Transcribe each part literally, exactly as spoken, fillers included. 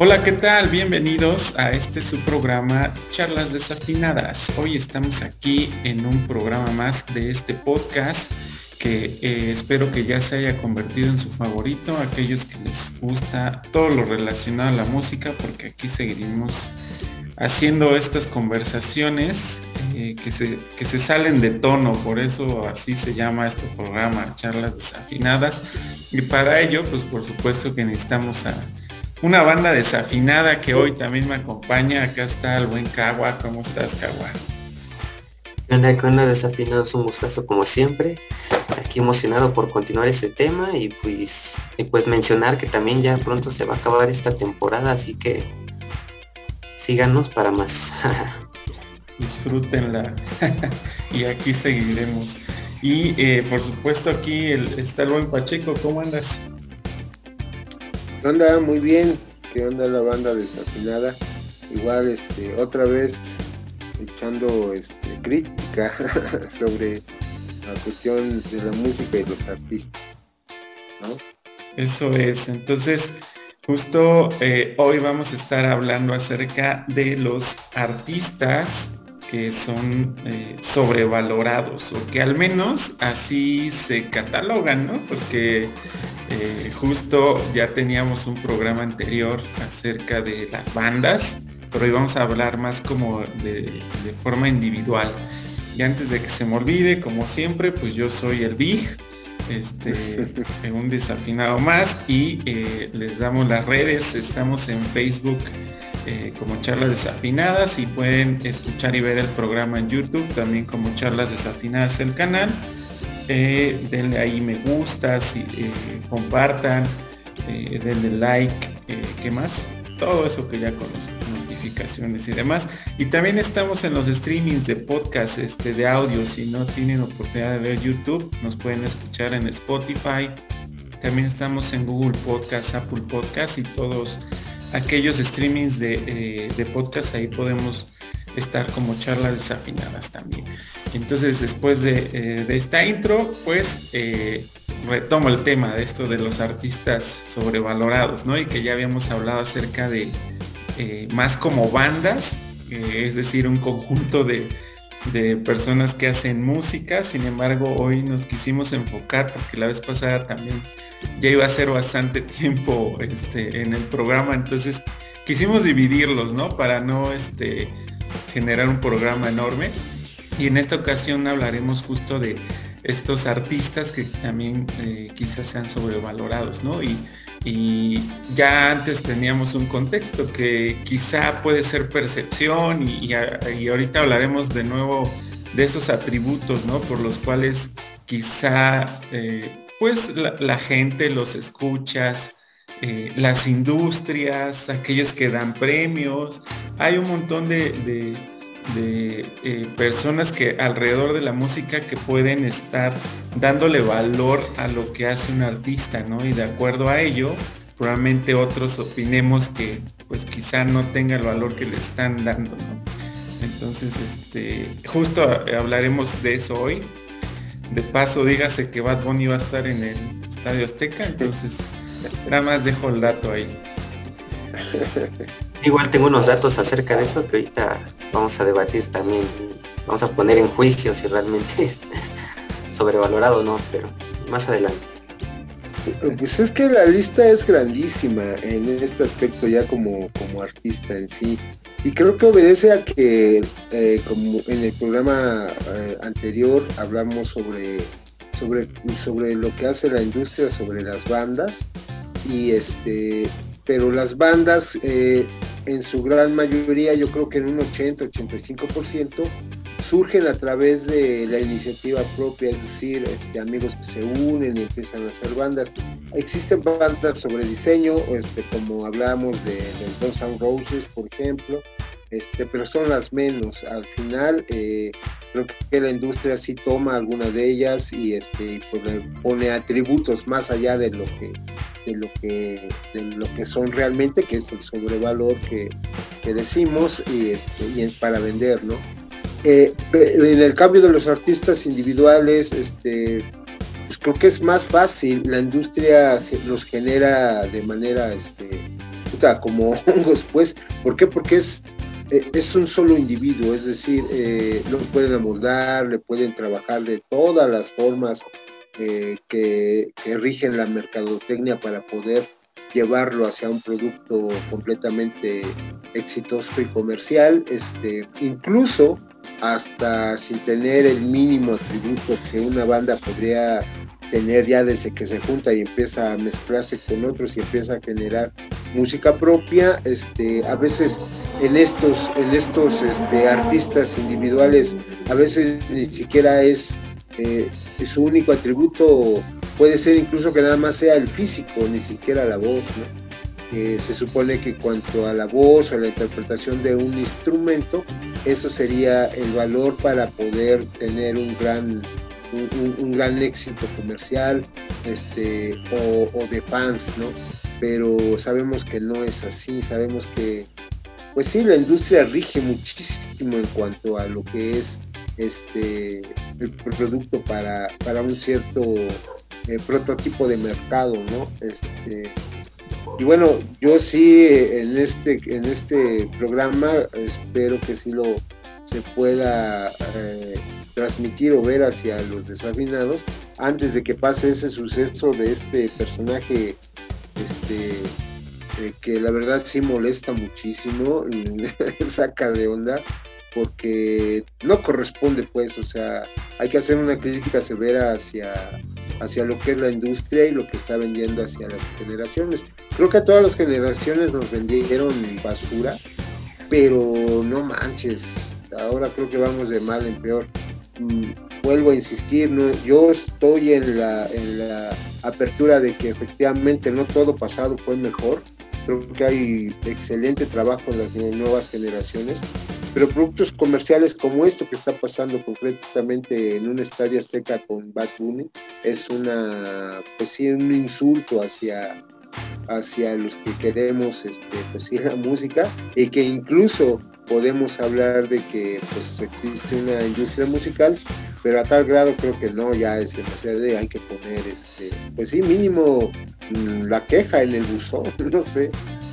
Hola, ¿qué tal? Bienvenidos a este su programa Charlas Desafinadas. Hoy estamos aquí en un programa más de este podcast que eh, espero que ya se haya convertido en su favorito, aquellos que les gusta todo lo relacionado a la música, porque aquí seguiremos haciendo estas conversaciones eh, que, se, que se salen de tono, por eso así se llama este programa, Charlas Desafinadas. Y para ello, pues por supuesto que necesitamos a una banda desafinada que hoy también me acompaña. Acá está el buen Cagua. ¿Cómo estás, Cagua? ¿Qué onda, qué onda, desafinados? Un gustazo como siempre. Aquí emocionado por continuar este tema y pues, y pues mencionar que también ya pronto se va a acabar esta temporada, así que síganos para más. Disfrútenla. Y aquí seguiremos. Y eh, por supuesto aquí el, está el buen Pacheco. ¿Cómo andas? ¿Qué onda? Muy bien. ¿Qué onda la banda desafinada? Igual, este, otra vez echando este, crítica sobre la cuestión de la música y los artistas, ¿no? Eso es. Entonces, justo eh, hoy vamos a estar hablando acerca de los artistas que son eh, sobrevalorados, o que al menos así se catalogan, ¿no? Porque eh, justo ya teníamos un programa anterior acerca de las bandas, pero hoy vamos a hablar más como de, de forma individual. Y antes de que se me olvide, como siempre, pues yo soy el Big, este, un desafinado más, y eh, les damos las redes. Estamos en Facebook eh, como Charlas Desafinadas, y pueden escuchar y ver el programa en YouTube también como Charlas Desafinadas el canal. Eh, denle ahí me gusta, si, eh, compartan, eh, denle like, eh, ¿qué más? Todo eso que ya conocen, notificaciones y demás. Y también estamos en los streamings de podcast, este, de audio. Si no tienen oportunidad de ver YouTube, nos pueden escuchar en Spotify. También estamos en Google Podcast, Apple Podcast y todos aquellos streamings de, eh, de podcast. Ahí podemos estar como Charlas Desafinadas también. Entonces, después de, eh, de esta intro, pues eh, retomo el tema de esto de los artistas sobrevalorados, ¿no? Y que ya habíamos hablado acerca de eh, más como bandas, eh, es decir, un conjunto de, de personas que hacen música. Sin embargo, hoy nos quisimos enfocar, porque la vez pasada también ya iba a ser bastante tiempo este, en el programa, entonces quisimos dividirlos, ¿no? Para no este, generar un programa enorme. Y en esta ocasión hablaremos justo de estos artistas que también eh, quizás sean sobrevalorados, ¿no? Y, y ya antes teníamos un contexto que quizá puede ser percepción, y, y, y ahorita hablaremos de nuevo de esos atributos, ¿no? Por los cuales quizá eh, pues la, la gente los escuchas, eh, las industrias, aquellos que dan premios. Hay un montón de, de, de eh, personas que alrededor de la música que pueden estar dándole valor a lo que hace un artista, ¿no? Y de acuerdo a ello, probablemente otros opinemos que pues quizá no tenga el valor que le están dando, ¿no? Entonces, este, justo hablaremos de eso hoy. De paso, dígase que Bad Bunny va a estar en el Estadio Azteca, entonces nada más dejo el dato ahí. Igual tengo unos datos acerca de eso que ahorita vamos a debatir también y vamos a poner en juicio si realmente es sobrevalorado o no, pero más adelante. Pues es que la lista es grandísima en este aspecto ya como, como artista en sí. Y creo que obedece a que, eh, como en el programa eh, anterior hablamos sobre, sobre, sobre lo que hace la industria, sobre las bandas, y este, pero las bandas eh, en su gran mayoría, yo creo que en un ochenta, ochenta y cinco por ciento, surgen a través de la iniciativa propia, es decir, este, amigos que se unen y empiezan a hacer bandas. Existen bandas sobre diseño, este, como hablamos de, de Guns N' Roses, por ejemplo, este, pero son las menos. Al final, eh, creo que la industria sí toma alguna de ellas y este, pone, pone atributos más allá de lo que de lo que de lo que son realmente, que es el sobrevalor que, que decimos, y, este, y es para vender, ¿no? Eh, en el cambio de los artistas individuales, este, pues creo que es más fácil. La industria los genera de manera este, puta, como hongos, pues. ¿Por qué? Porque es, eh, es un solo individuo, es decir, eh, lo pueden amoldar, le pueden trabajar de todas las formas eh, que, que rigen la mercadotecnia para poder llevarlo hacia un producto completamente exitoso y comercial, este, incluso hasta sin tener el mínimo atributo que una banda podría tener ya desde que se junta y empieza a mezclarse con otros y empieza a generar música propia. Este, a veces en estos, en estos este, artistas individuales, a veces ni siquiera es, eh, su único atributo, puede ser incluso que nada más sea el físico, ni siquiera la voz, ¿no? Eh, se supone que cuanto a la voz o a la interpretación de un instrumento, eso sería el valor para poder tener un gran, un, un, un gran éxito comercial, este, o, o de fans, ¿no? Pero sabemos que no es así, sabemos que, pues sí, la industria rige muchísimo en cuanto a lo que es este el producto para, para un cierto eh, prototipo de mercado, ¿no? Este, y bueno, yo sí en este, en este programa espero que sí lo se pueda eh, transmitir o ver hacia los desafinados antes de que pase ese suceso de este personaje, este, eh, que la verdad sí molesta muchísimo, saca de onda, porque no corresponde, pues, o sea, hay que hacer una crítica severa hacia, hacia lo que es la industria y lo que está vendiendo hacia las generaciones. Creo que a todas las generaciones nos vendieron basura, pero no manches, ahora creo que vamos de mal en peor. Mm, vuelvo a insistir, ¿no? Yo estoy en la, en la apertura de que efectivamente no todo pasado fue mejor. Creo que hay excelente trabajo en las nuevas generaciones, pero productos comerciales como esto que está pasando concretamente en un estadio Azteca con Bad Bunny es una, pues sí, un insulto hacia, hacia los que queremos, este, pues sí, la música, y que incluso podemos hablar de que pues existe una industria musical, pero a tal grado creo que no, ya es demasiado, de, hay que poner, este, pues sí, mínimo la queja en el buzón, no sé.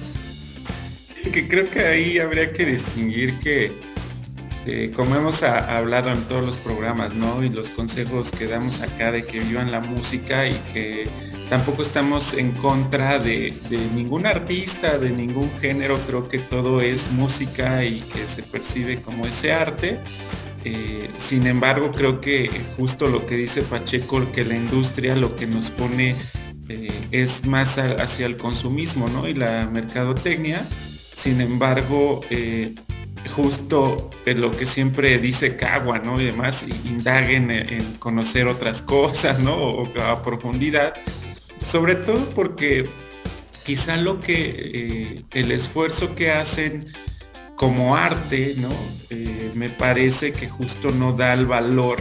Sí, que creo que ahí habría que distinguir que, eh, como hemos a, hablado en todos los programas, ¿no? Y los consejos que damos acá de que vivan la música y que tampoco estamos en contra de, de ningún artista, de ningún género, creo que todo es música y que se percibe como ese arte. Eh, sin embargo, creo que justo lo que dice Pacheco, que la industria lo que nos pone eh, es más a, hacia el consumismo, ¿no? Y la mercadotecnia. Sin embargo, eh, justo en lo que siempre dice Cagua, ¿no? Y demás, indaguen en, en conocer otras cosas, ¿no? O, o a profundidad. Sobre todo porque quizá lo que, eh, el esfuerzo que hacen como arte, ¿no? Eh, me parece que justo no da el valor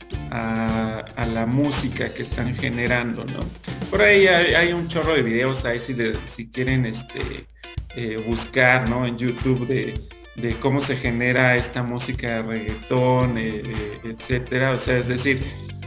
a, a la música que están generando, ¿no? Por ahí hay, hay un chorro de videos ahí si, de, si quieren este, eh, buscar, ¿no? En YouTube de, de cómo se genera esta música de reggaetón, eh, eh, etcétera. O sea, es decir,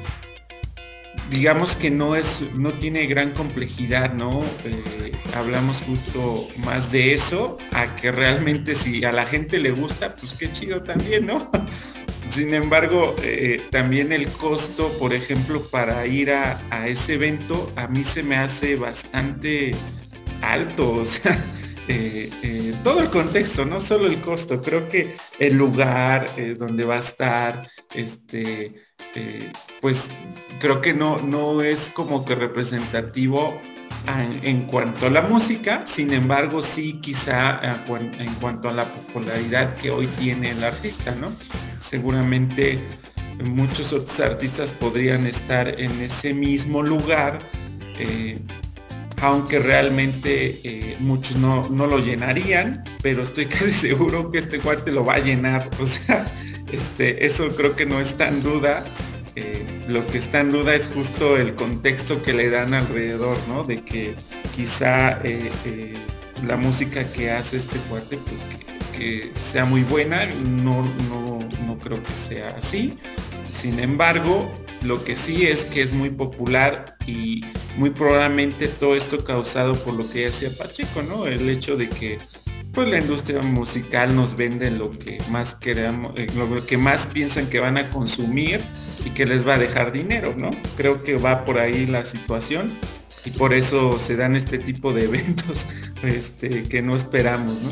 digamos que no es, no tiene gran complejidad, ¿no? Eh, hablamos justo más de eso, a que realmente si a la gente le gusta, pues qué chido también, ¿no? Sin embargo, eh, también el costo, por ejemplo, para ir a, a ese evento, a mí se me hace bastante alto, o sea, eh, eh, todo el contexto, no solo el costo, creo que el lugar eh, donde va a estar, este, eh, pues creo que no, no es como que representativo en, en cuanto a la música, sin embargo sí quizá en cuanto a la popularidad que hoy tiene el artista, ¿no? Seguramente muchos otros artistas podrían estar en ese mismo lugar, eh, aunque realmente eh, muchos no, no lo llenarían, pero estoy casi seguro que este cuate lo va a llenar, o sea, este, eso creo que no está en duda. Eh, lo que está en duda es justo el contexto que le dan alrededor, ¿no? De que quizá eh, eh, la música que hace este cuate, pues que, que sea muy buena, no, no, no creo que sea así. Sin embargo, Lo que sí es que es muy popular y muy probablemente todo esto causado por lo que decía Pacheco, ¿no? El hecho de que pues la industria musical nos vende lo que más queramos, eh, lo que más piensan que van a consumir y que les va a dejar dinero, ¿no? Creo que va por ahí la situación y por eso se dan este tipo de eventos este, que no esperamos, ¿no?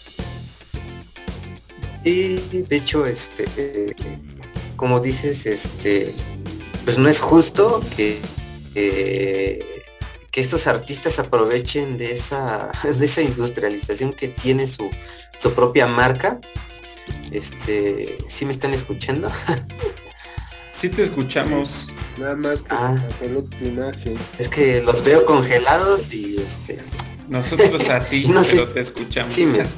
Y de hecho, este, eh, como dices, este, pues no es justo que, eh, que estos artistas aprovechen de esa, de esa industrialización que tiene su, su propia marca. Este, ¿sí me están escuchando? Sí te escuchamos. Nada más que Ah, se congeló tu imagen. es que los veo congelados y este. Nosotros a ti, no sé, pero te escuchamos. Sí, me...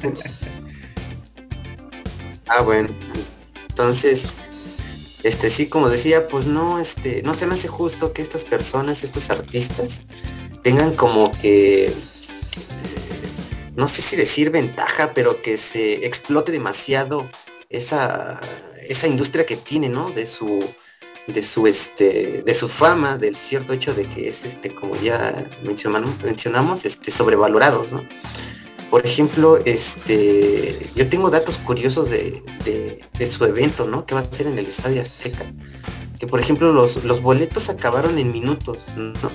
Ah, bueno. Entonces, este sí, como decía, pues no, este, no se me hace justo que estas personas, estos artistas, tengan como que, eh, no sé si decir ventaja, pero que se explote demasiado esa, esa industria que tiene, ¿no? De su, de su, este, de su fama, del cierto hecho de que es, este, como ya mencionamos, mencionamos, este, sobrevalorados, ¿no? Por ejemplo, este, yo tengo datos curiosos de, de, de su evento, ¿no? Que va a ser en el Estadio Azteca. Que por ejemplo los, los boletos acabaron en minutos, ¿no?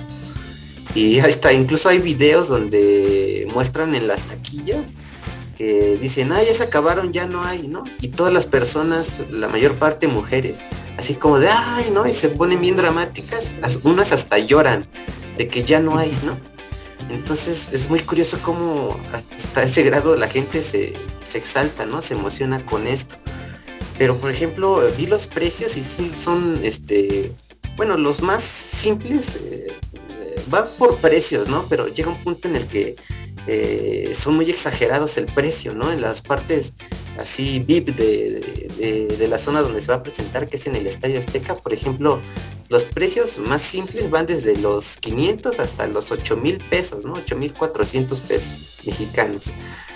Y ahí está, incluso hay videos donde muestran en las taquillas que dicen, ah, ya se acabaron, ya no hay, ¿no? Y todas las personas, la mayor parte mujeres, así como de, ay, ¿no? Y se ponen bien dramáticas, unas hasta lloran de que ya no hay, ¿no? Entonces es muy curioso cómo hasta ese grado la gente se, se exalta, ¿no? Se emociona con esto. Pero por ejemplo, vi los precios y sí son, este, bueno, los más simples, eh, eh, va por precios, ¿no? Pero llega un punto en el que eh, son muy exagerados el precio, ¿no? En las partes así V I P de, de, de la zona donde se va a presentar, que es en el Estadio Azteca, por ejemplo, los precios más simples van desde los quinientos hasta los ocho mil pesos, ¿no? ocho mil cuatrocientos pesos mexicanos.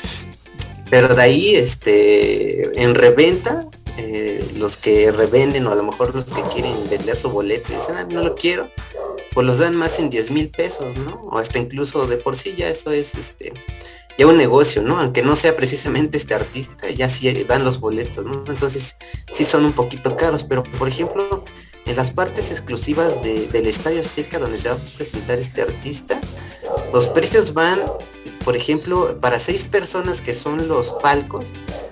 Pero de ahí, este, en reventa, eh, los que revenden o a lo mejor los que quieren vender su boleto y dicen, ah, no lo quiero, pues los dan más en diez mil pesos, ¿no? O hasta incluso de por sí ya eso es, este, ya un negocio, ¿no? Aunque no sea precisamente este artista, ya sí dan los boletos, ¿no? Entonces sí son un poquito caros, pero por ejemplo, en las partes exclusivas de, del Estadio Azteca donde se va a presentar este artista, los precios van, por ejemplo, para seis personas que son los palcos,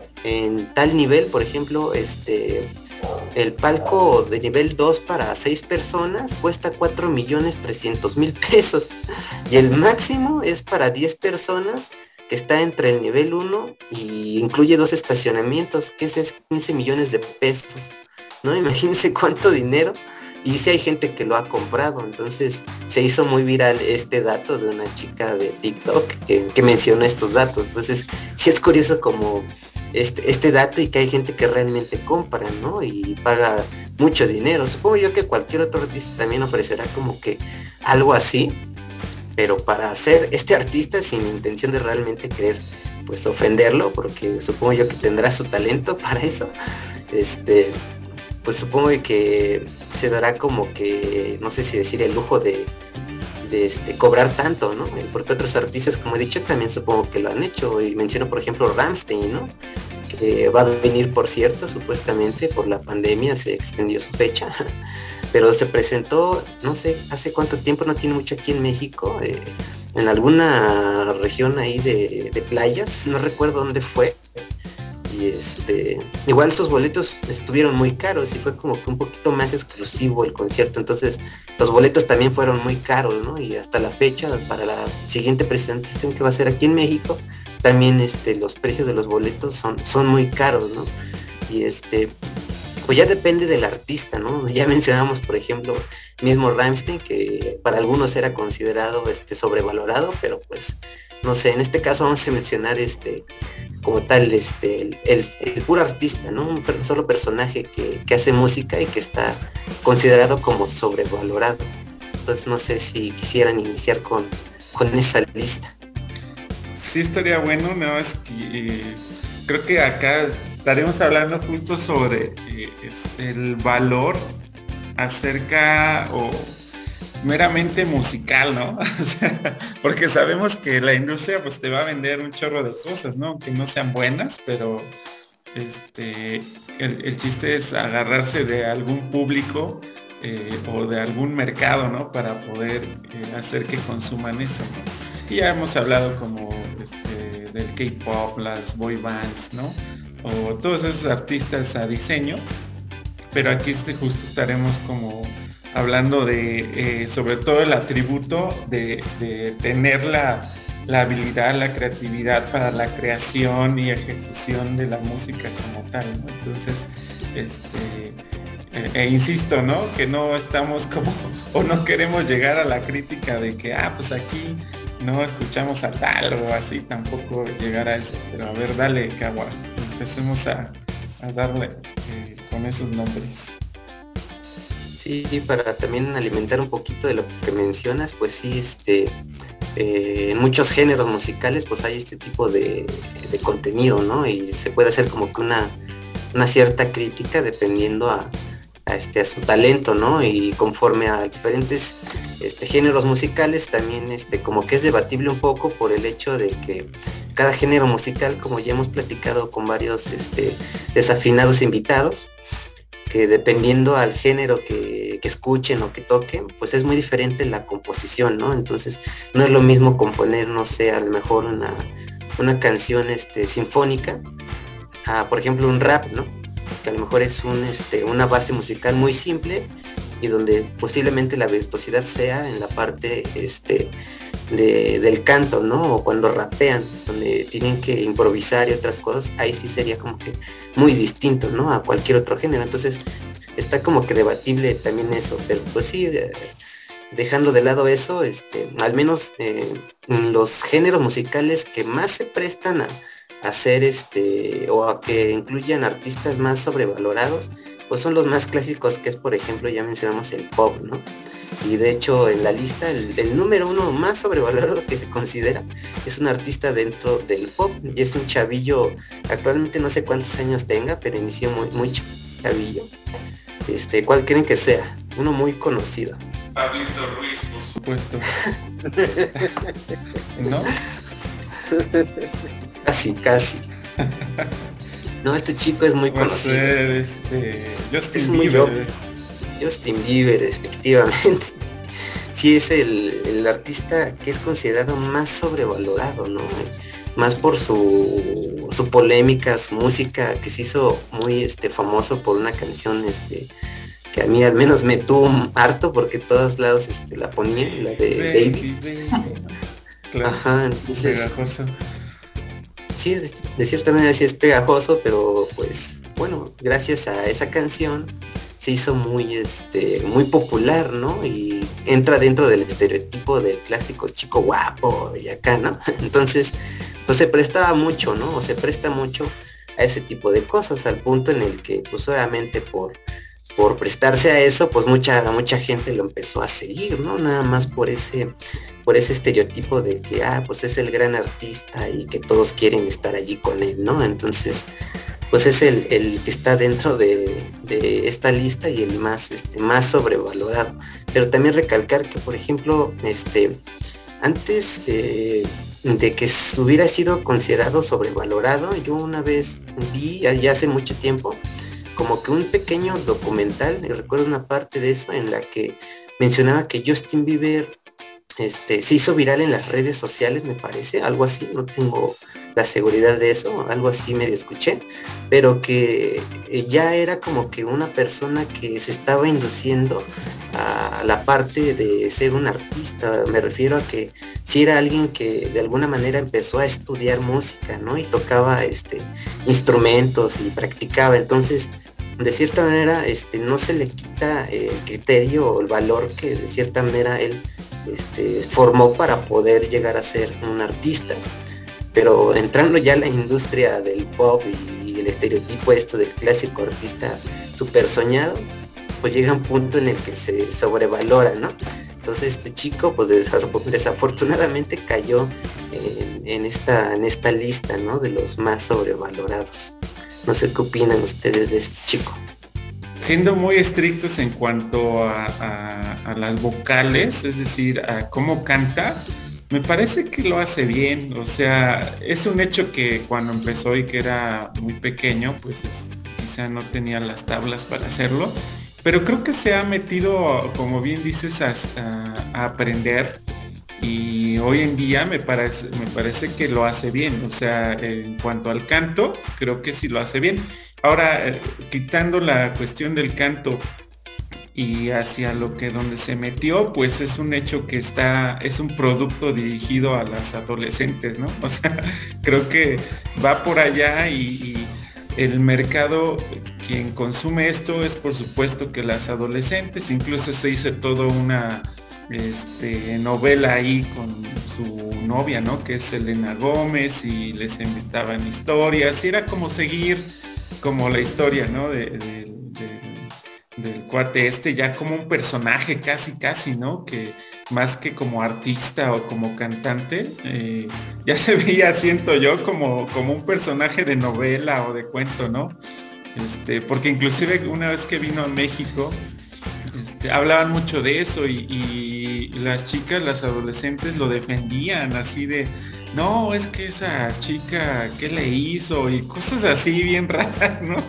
en tal nivel, por ejemplo, este, el palco de nivel dos para seis personas cuesta cuatro millones trescientos mil pesos y el máximo es para diez personas, que está entre el nivel uno y incluye dos estacionamientos, que ese es quince millones de pesos, ¿no? Imagínense cuánto dinero. Y sí hay gente que lo ha comprado, entonces se hizo muy viral este dato de una chica de TikTok que, que mencionó estos datos. Entonces sí es curioso como este, este dato y que hay gente que realmente compra, ¿no? Y paga mucho dinero. Supongo yo que cualquier otro artista también ofrecerá como que algo así, pero para hacer este artista sin intención de realmente querer pues ofenderlo, porque supongo yo que tendrá su talento para eso, este... pues supongo que se dará como que, no sé si decir el lujo de, de este, cobrar tanto, ¿no? Porque otros artistas, como he dicho, también supongo que lo han hecho. Y menciono, por ejemplo, Rammstein, ¿no? Que va a venir, por cierto, supuestamente por la pandemia se extendió su fecha. Pero se presentó, no sé, hace cuánto tiempo, no tiene mucho aquí en México, eh, en alguna región ahí de, de playas, no recuerdo dónde fue. Y este, igual esos boletos estuvieron muy caros y fue como que un poquito más exclusivo el concierto, entonces los boletos también fueron muy caros, ¿no? Y hasta la fecha, para la siguiente presentación que va a ser aquí en México, también este, los precios de los boletos son, son muy caros, ¿no? Y este, pues ya depende del artista, ¿no? Ya mencionamos, por ejemplo, mismo Rammstein, que para algunos era considerado este, sobrevalorado, pero pues, no sé, en este caso vamos a mencionar este como tal este el, el, el puro artista, ¿no? Un solo personaje que, que hace música y que está considerado como sobrevalorado. Entonces no sé si quisieran iniciar con, con esa lista. Sí estaría bueno, no es que eh, creo que acá estaremos hablando justo sobre eh, este, el valor acerca o meramente musical, ¿no? O sea, porque sabemos que la industria pues te va a vender un chorro de cosas, ¿no? Que no sean buenas, pero este, el, el chiste es agarrarse de algún público eh, o de algún mercado, ¿no? Para poder eh, hacer que consuman eso, ¿no? Y ya hemos hablado como este, del K-pop, las boy bands, ¿no? O todos esos artistas a diseño, pero aquí este, justo estaremos como hablando de eh, sobre todo el atributo de, de tener la, la habilidad, la creatividad para la creación y ejecución de la música como tal, ¿no? Entonces, este, e, e insisto, ¿no? Que no estamos como, o no queremos llegar a la crítica de que, ah, pues aquí no escuchamos a tal o así, tampoco llegar a eso. Pero a ver, dale, Kawa, empecemos a, a darle eh, con esos nombres. Sí, para también alimentar un poquito de lo que mencionas, pues sí, este, eh, en muchos géneros musicales pues hay este tipo de, de contenido, ¿no? Y se puede hacer como que una, una cierta crítica dependiendo a, a, este, a su talento, ¿no? Y conforme a diferentes este, géneros musicales también este, como que es debatible un poco por el hecho de que cada género musical, como ya hemos platicado con varios este, desafinados invitados, que dependiendo al género que, que escuchen o que toquen, pues es muy diferente la composición, ¿no? Entonces no es lo mismo componer, no sé, a lo mejor una, una canción este, sinfónica, a, por ejemplo, un rap, ¿no? Que a lo mejor es un, este, una base musical muy simple y donde posiblemente la virtuosidad sea en la parte este, de, del canto, ¿no? O cuando rapean, donde tienen que improvisar y otras cosas, ahí sí sería como que muy distinto, ¿no? A cualquier otro género. Entonces está como que debatible también eso, pero pues sí, de, dejando de lado eso, este, al menos eh, los géneros musicales que más se prestan a, a hacer este, o a que incluyan artistas más sobrevalorados, pues son los más clásicos, que es por ejemplo, ya mencionamos el pop, ¿no? Y de hecho en la lista el, el número uno más sobrevalorado que se considera es un artista dentro del pop y es un chavillo, actualmente no sé cuántos años tenga, pero inició muy, muy chavillo. Este, ¿cuál creen que sea? Uno muy conocido. Pablito Ruiz, por supuesto. ¿No? Casi, casi. No, este chico es muy Va a conocido. ser, este, Justin Es muy Bieber. Justin Bieber, efectivamente. Sí, es el, el artista que es considerado más sobrevalorado, ¿no? Más por su, su polémica, su música, que se hizo muy este, famoso por una canción este, que a mí al menos me tuvo harto porque todos lados este, la ponía, la de Baby. Baby. Claro. Ajá, entonces... Pegajoso. Sí, de, de cierta manera sí es pegajoso, pero pues bueno, gracias a esa canción se hizo muy este muy popular, ¿no? Y entra dentro del estereotipo del clásico chico guapo y acá, ¿no? Entonces, pues se prestaba mucho, ¿no? O se presta mucho a ese tipo de cosas, al punto en el que, pues obviamente por por prestarse a eso, pues mucha mucha gente lo empezó a seguir, ¿no? Nada más por ese por ese estereotipo de que, ah, pues es el gran artista y que todos quieren estar allí con él, ¿no? Entonces, pues es el, el que está dentro de, de esta lista y el más, este, más sobrevalorado. Pero también recalcar que, por ejemplo, este, antes eh, de que hubiera sido considerado sobrevalorado, yo una vez vi, ya hace mucho tiempo, como que un pequeño documental, y recuerdo una parte de eso en la que mencionaba que Justin Bieber este, se hizo viral en las redes sociales, me parece, algo así, no tengo la seguridad de eso, algo así medio escuché, pero que ya era como que una persona que se estaba induciendo a la parte de ser un artista. Me refiero a que si era alguien que de alguna manera empezó a estudiar música, ¿no? Y tocaba este, instrumentos y practicaba, entonces de cierta manera este, no se le quita el criterio o el valor que de cierta manera él este, formó para poder llegar a ser un artista. Pero entrando ya a la industria del pop y el estereotipo esto del clásico artista súper soñado, pues llega un punto en el que se sobrevalora, ¿no? Entonces este chico pues desafortunadamente cayó en, en, esta, en esta lista, ¿no? De los más sobrevalorados. No sé qué opinan ustedes de este chico. siendo muy estrictos en cuanto a, a, a las vocales, es decir, a cómo canta, me parece que lo hace bien. O sea, es un hecho que cuando empezó y que era muy pequeño, pues es, quizá no tenía las tablas para hacerlo, pero creo que se ha metido, como bien dices, a, a, a aprender. Y hoy en día me parece, me parece que lo hace bien. O sea, en cuanto al canto, creo que sí lo hace bien. Ahora, eh, quitando la cuestión del canto y hacia lo que donde se metió, pues es un hecho que está, es un producto dirigido a las adolescentes, ¿no? O sea, creo que va por allá y, y el mercado, quien consume esto es por supuesto que las adolescentes. Incluso se hizo todo una este, novela ahí con su novia, ¿no? Que es Selena Gómez, y les invitaban historias, y era como seguir como la historia, ¿no? De, de, de, del cuate este, ya como un personaje casi, casi, ¿no? Que más que como artista o como cantante, eh, ya se veía, siento yo, como, como un personaje de novela o de cuento, ¿no? Este, porque inclusive una vez que vino a México, este, hablaban mucho de eso y, y las chicas, las adolescentes lo defendían así de, no, es que esa chica, ¿qué le hizo? Y cosas así bien raras, ¿no?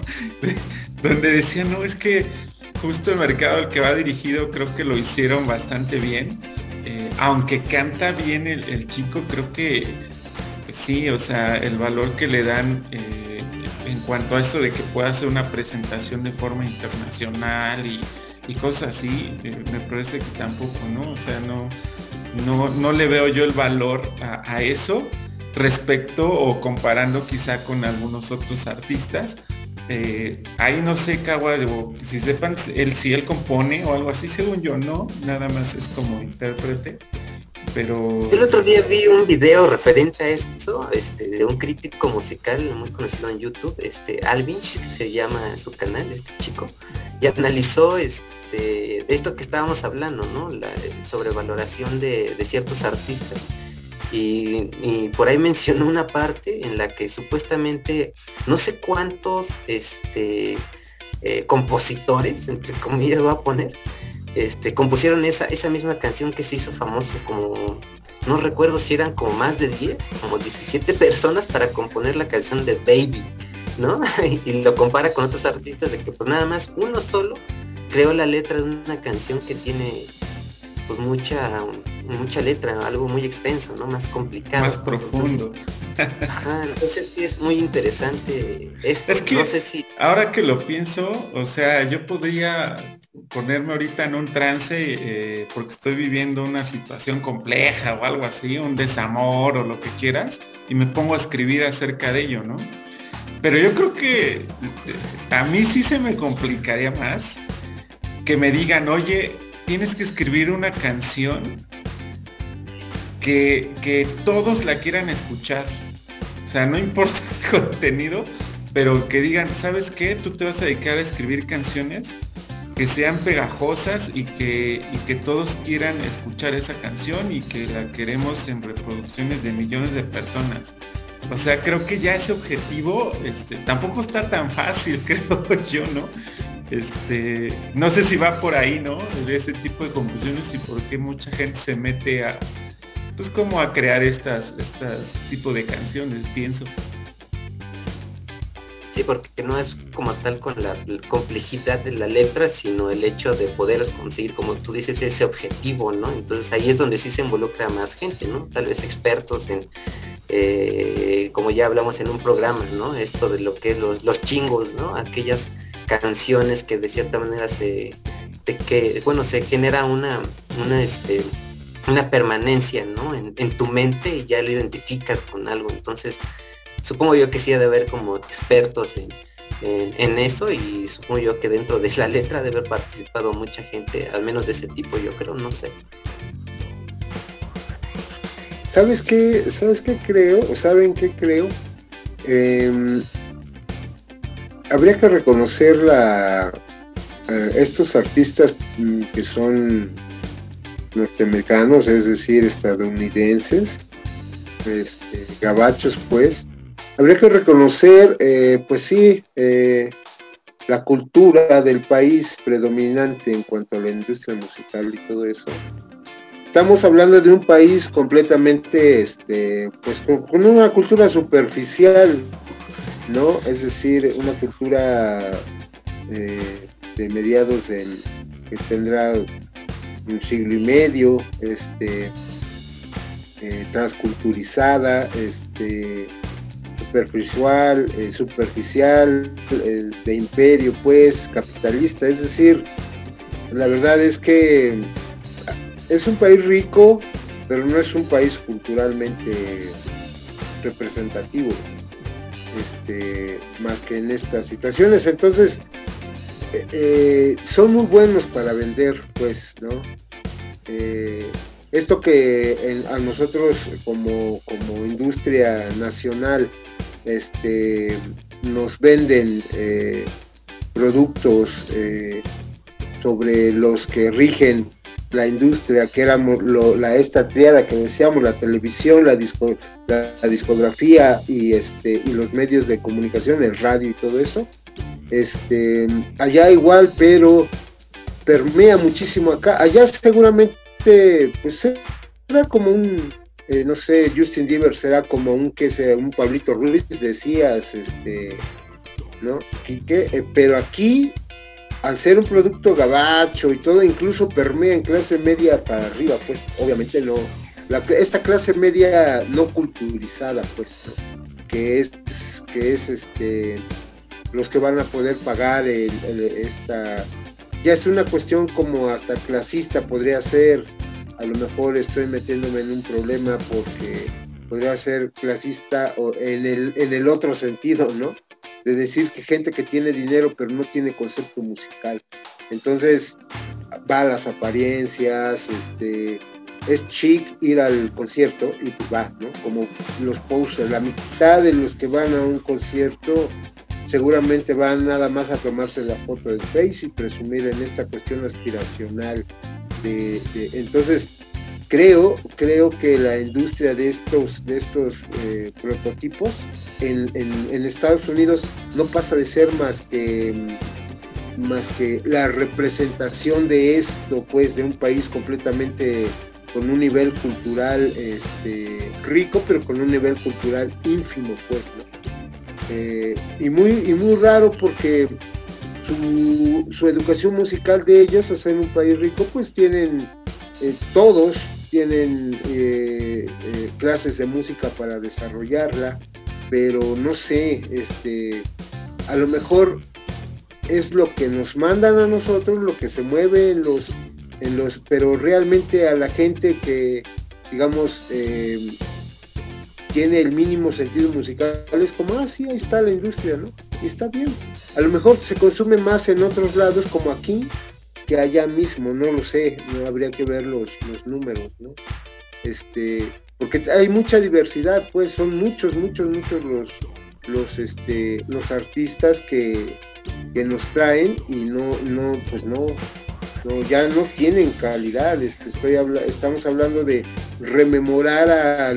Donde decían, no, es que justo el mercado al que va dirigido creo que lo hicieron bastante bien. Eh, aunque canta bien el, el chico, creo que pues sí, o sea, el valor que le dan eh, en cuanto a esto de que pueda hacer una presentación de forma internacional y y cosas así, eh, me parece que tampoco, ¿no? O sea, no, no, no le veo yo el valor a, a eso respecto o comparando quizá con algunos otros artistas. Eh, ahí no sé, Kawa, si sepan, él, si él compone o algo así, según yo, no, nada más es como intérprete. Pero el otro día vi un video referente a eso, este, de un crítico musical muy conocido en YouTube, este, Alvinch, que se llama su canal, este chico, y analizó este, de esto que estábamos hablando, ¿no? La sobrevaloración de, de ciertos artistas. Y, y por ahí mencionó una parte en la que supuestamente no sé cuántos este, eh, compositores, entre comillas voy a poner, Este, compusieron esa, esa misma canción que se hizo famoso, como, no recuerdo si eran como más de diez, como diecisiete personas para componer la canción de Baby, ¿no? Y lo compara con otros artistas de que pues nada más uno solo creó la letra de una canción que tiene pues mucha, mucha letra, algo muy extenso, ¿no? Más complicado. Más profundo. Entonces, ajá, entonces sí es muy interesante esto. Es que no sé si... ahora que lo pienso, o sea, yo podría ponerme ahorita en un trance eh, porque estoy viviendo una situación compleja o algo así, un desamor o lo que quieras, y me pongo a escribir acerca de ello, ¿no? Pero yo creo que eh, a mí sí se me complicaría más que me digan, oye, tienes que escribir una canción que, que todos la quieran escuchar. O sea, no importa el contenido, pero que digan, ¿sabes qué? Tú te vas a dedicar a escribir canciones que sean pegajosas y que, y que todos quieran escuchar esa canción y que la queremos en reproducciones de millones de personas. O sea, creo que ya ese objetivo este, tampoco está tan fácil, creo yo, ¿no? Este, no sé si va por ahí, ¿no? De ese tipo de composiciones y por qué mucha gente se mete a, pues como a crear estas, estas tipo de canciones, pienso. Sí, porque no es como tal con la, la complejidad de la letra, sino el hecho de poder conseguir, como tú dices, ese objetivo, ¿no? Entonces ahí es donde sí se involucra más gente, ¿no? Tal vez expertos en, eh, como ya hablamos en un programa, ¿no? Esto de lo que es los, los chingos, ¿no? Aquellas canciones que de cierta manera se, de que, bueno, se genera una, una, este, una permanencia, ¿no? En, en tu mente y ya lo identificas con algo, entonces supongo yo que sí ha de haber como expertos en, en, en eso y supongo yo que dentro de la letra debe haber participado mucha gente, al menos de ese tipo, yo creo, no sé. ¿Sabes qué? ¿Sabes qué creo? ¿O saben qué creo? Eh, habría que reconocer la, eh, estos artistas que son norteamericanos, es decir, estadounidenses, este, gabachos, pues. Habría que reconocer, eh, pues sí, eh, la cultura del país predominante en cuanto a la industria musical y todo eso. Estamos hablando de un país completamente, este, pues con, con una cultura superficial, ¿no? Es decir, una cultura eh, de mediados del, que tendrá un siglo y medio, este, eh, transculturizada, este, superficial, eh, superficial, eh, de imperio, pues, capitalista. Es decir, la verdad es que es un país rico, pero no es un país culturalmente representativo, este, más que en estas situaciones. Entonces, eh, eh, son muy buenos para vender, pues, ¿no? Eh, esto que en, a nosotros como, como industria nacional este, nos venden eh, productos eh, sobre los que rigen la industria, que era lo, la esta triada que decíamos, la televisión, la, disco, la, la discografía y, este, y los medios de comunicación, el radio y todo eso, este, allá igual, pero permea muchísimo acá. Allá seguramente pues era como un, eh, no sé, Justin Bieber será como un, que sea, un Pablito Ruiz, decías, este, ¿no? ¿Y qué? Eh, pero aquí, al ser un producto gabacho y todo, incluso permea en clase media para arriba, pues obviamente no, la, esta clase media no culturizada, pues, ¿no? que es, que es este, los que van a poder pagar el, el, esta, ya es una cuestión como hasta clasista podría ser, a lo mejor estoy metiéndome en un problema porque podría ser clasista o en el, en el otro sentido, ¿no? De decir que gente que tiene dinero pero no tiene concepto musical. Entonces va a las apariencias, este, es chic ir al concierto y pues va, ¿no? Como los posters, la mitad de los que van a un concierto seguramente van nada más a tomarse la foto del Face y presumir en esta cuestión aspiracional. De, de, entonces creo, creo que la industria de estos, de estos eh, prototipos en, en, en Estados Unidos no pasa de ser más que, más que la representación de esto, pues, de un país completamente con un nivel cultural este, rico, pero con un nivel cultural ínfimo, pues, ¿no? Eh, y, muy, y muy raro porque su, su educación musical de ellos, al ser un país rico, pues tienen eh, todos tienen eh, eh, clases de música para desarrollarla, pero no sé, este, a lo mejor es lo que nos mandan a nosotros, lo que se mueve en los, en los, pero realmente a la gente que, digamos, eh, tiene el mínimo sentido musical, es como, ah, sí, ahí está la industria, ¿no? Y está bien. A lo mejor se consume más en otros lados, como aquí, que allá mismo, no lo sé, no habría que ver los, los números, ¿no? Este, porque hay mucha diversidad, pues son muchos, muchos, muchos los, los, este, los artistas que, que nos traen y no, no, pues no, no, ya no tienen calidad. Este, estoy habla, estamos hablando de rememorar a,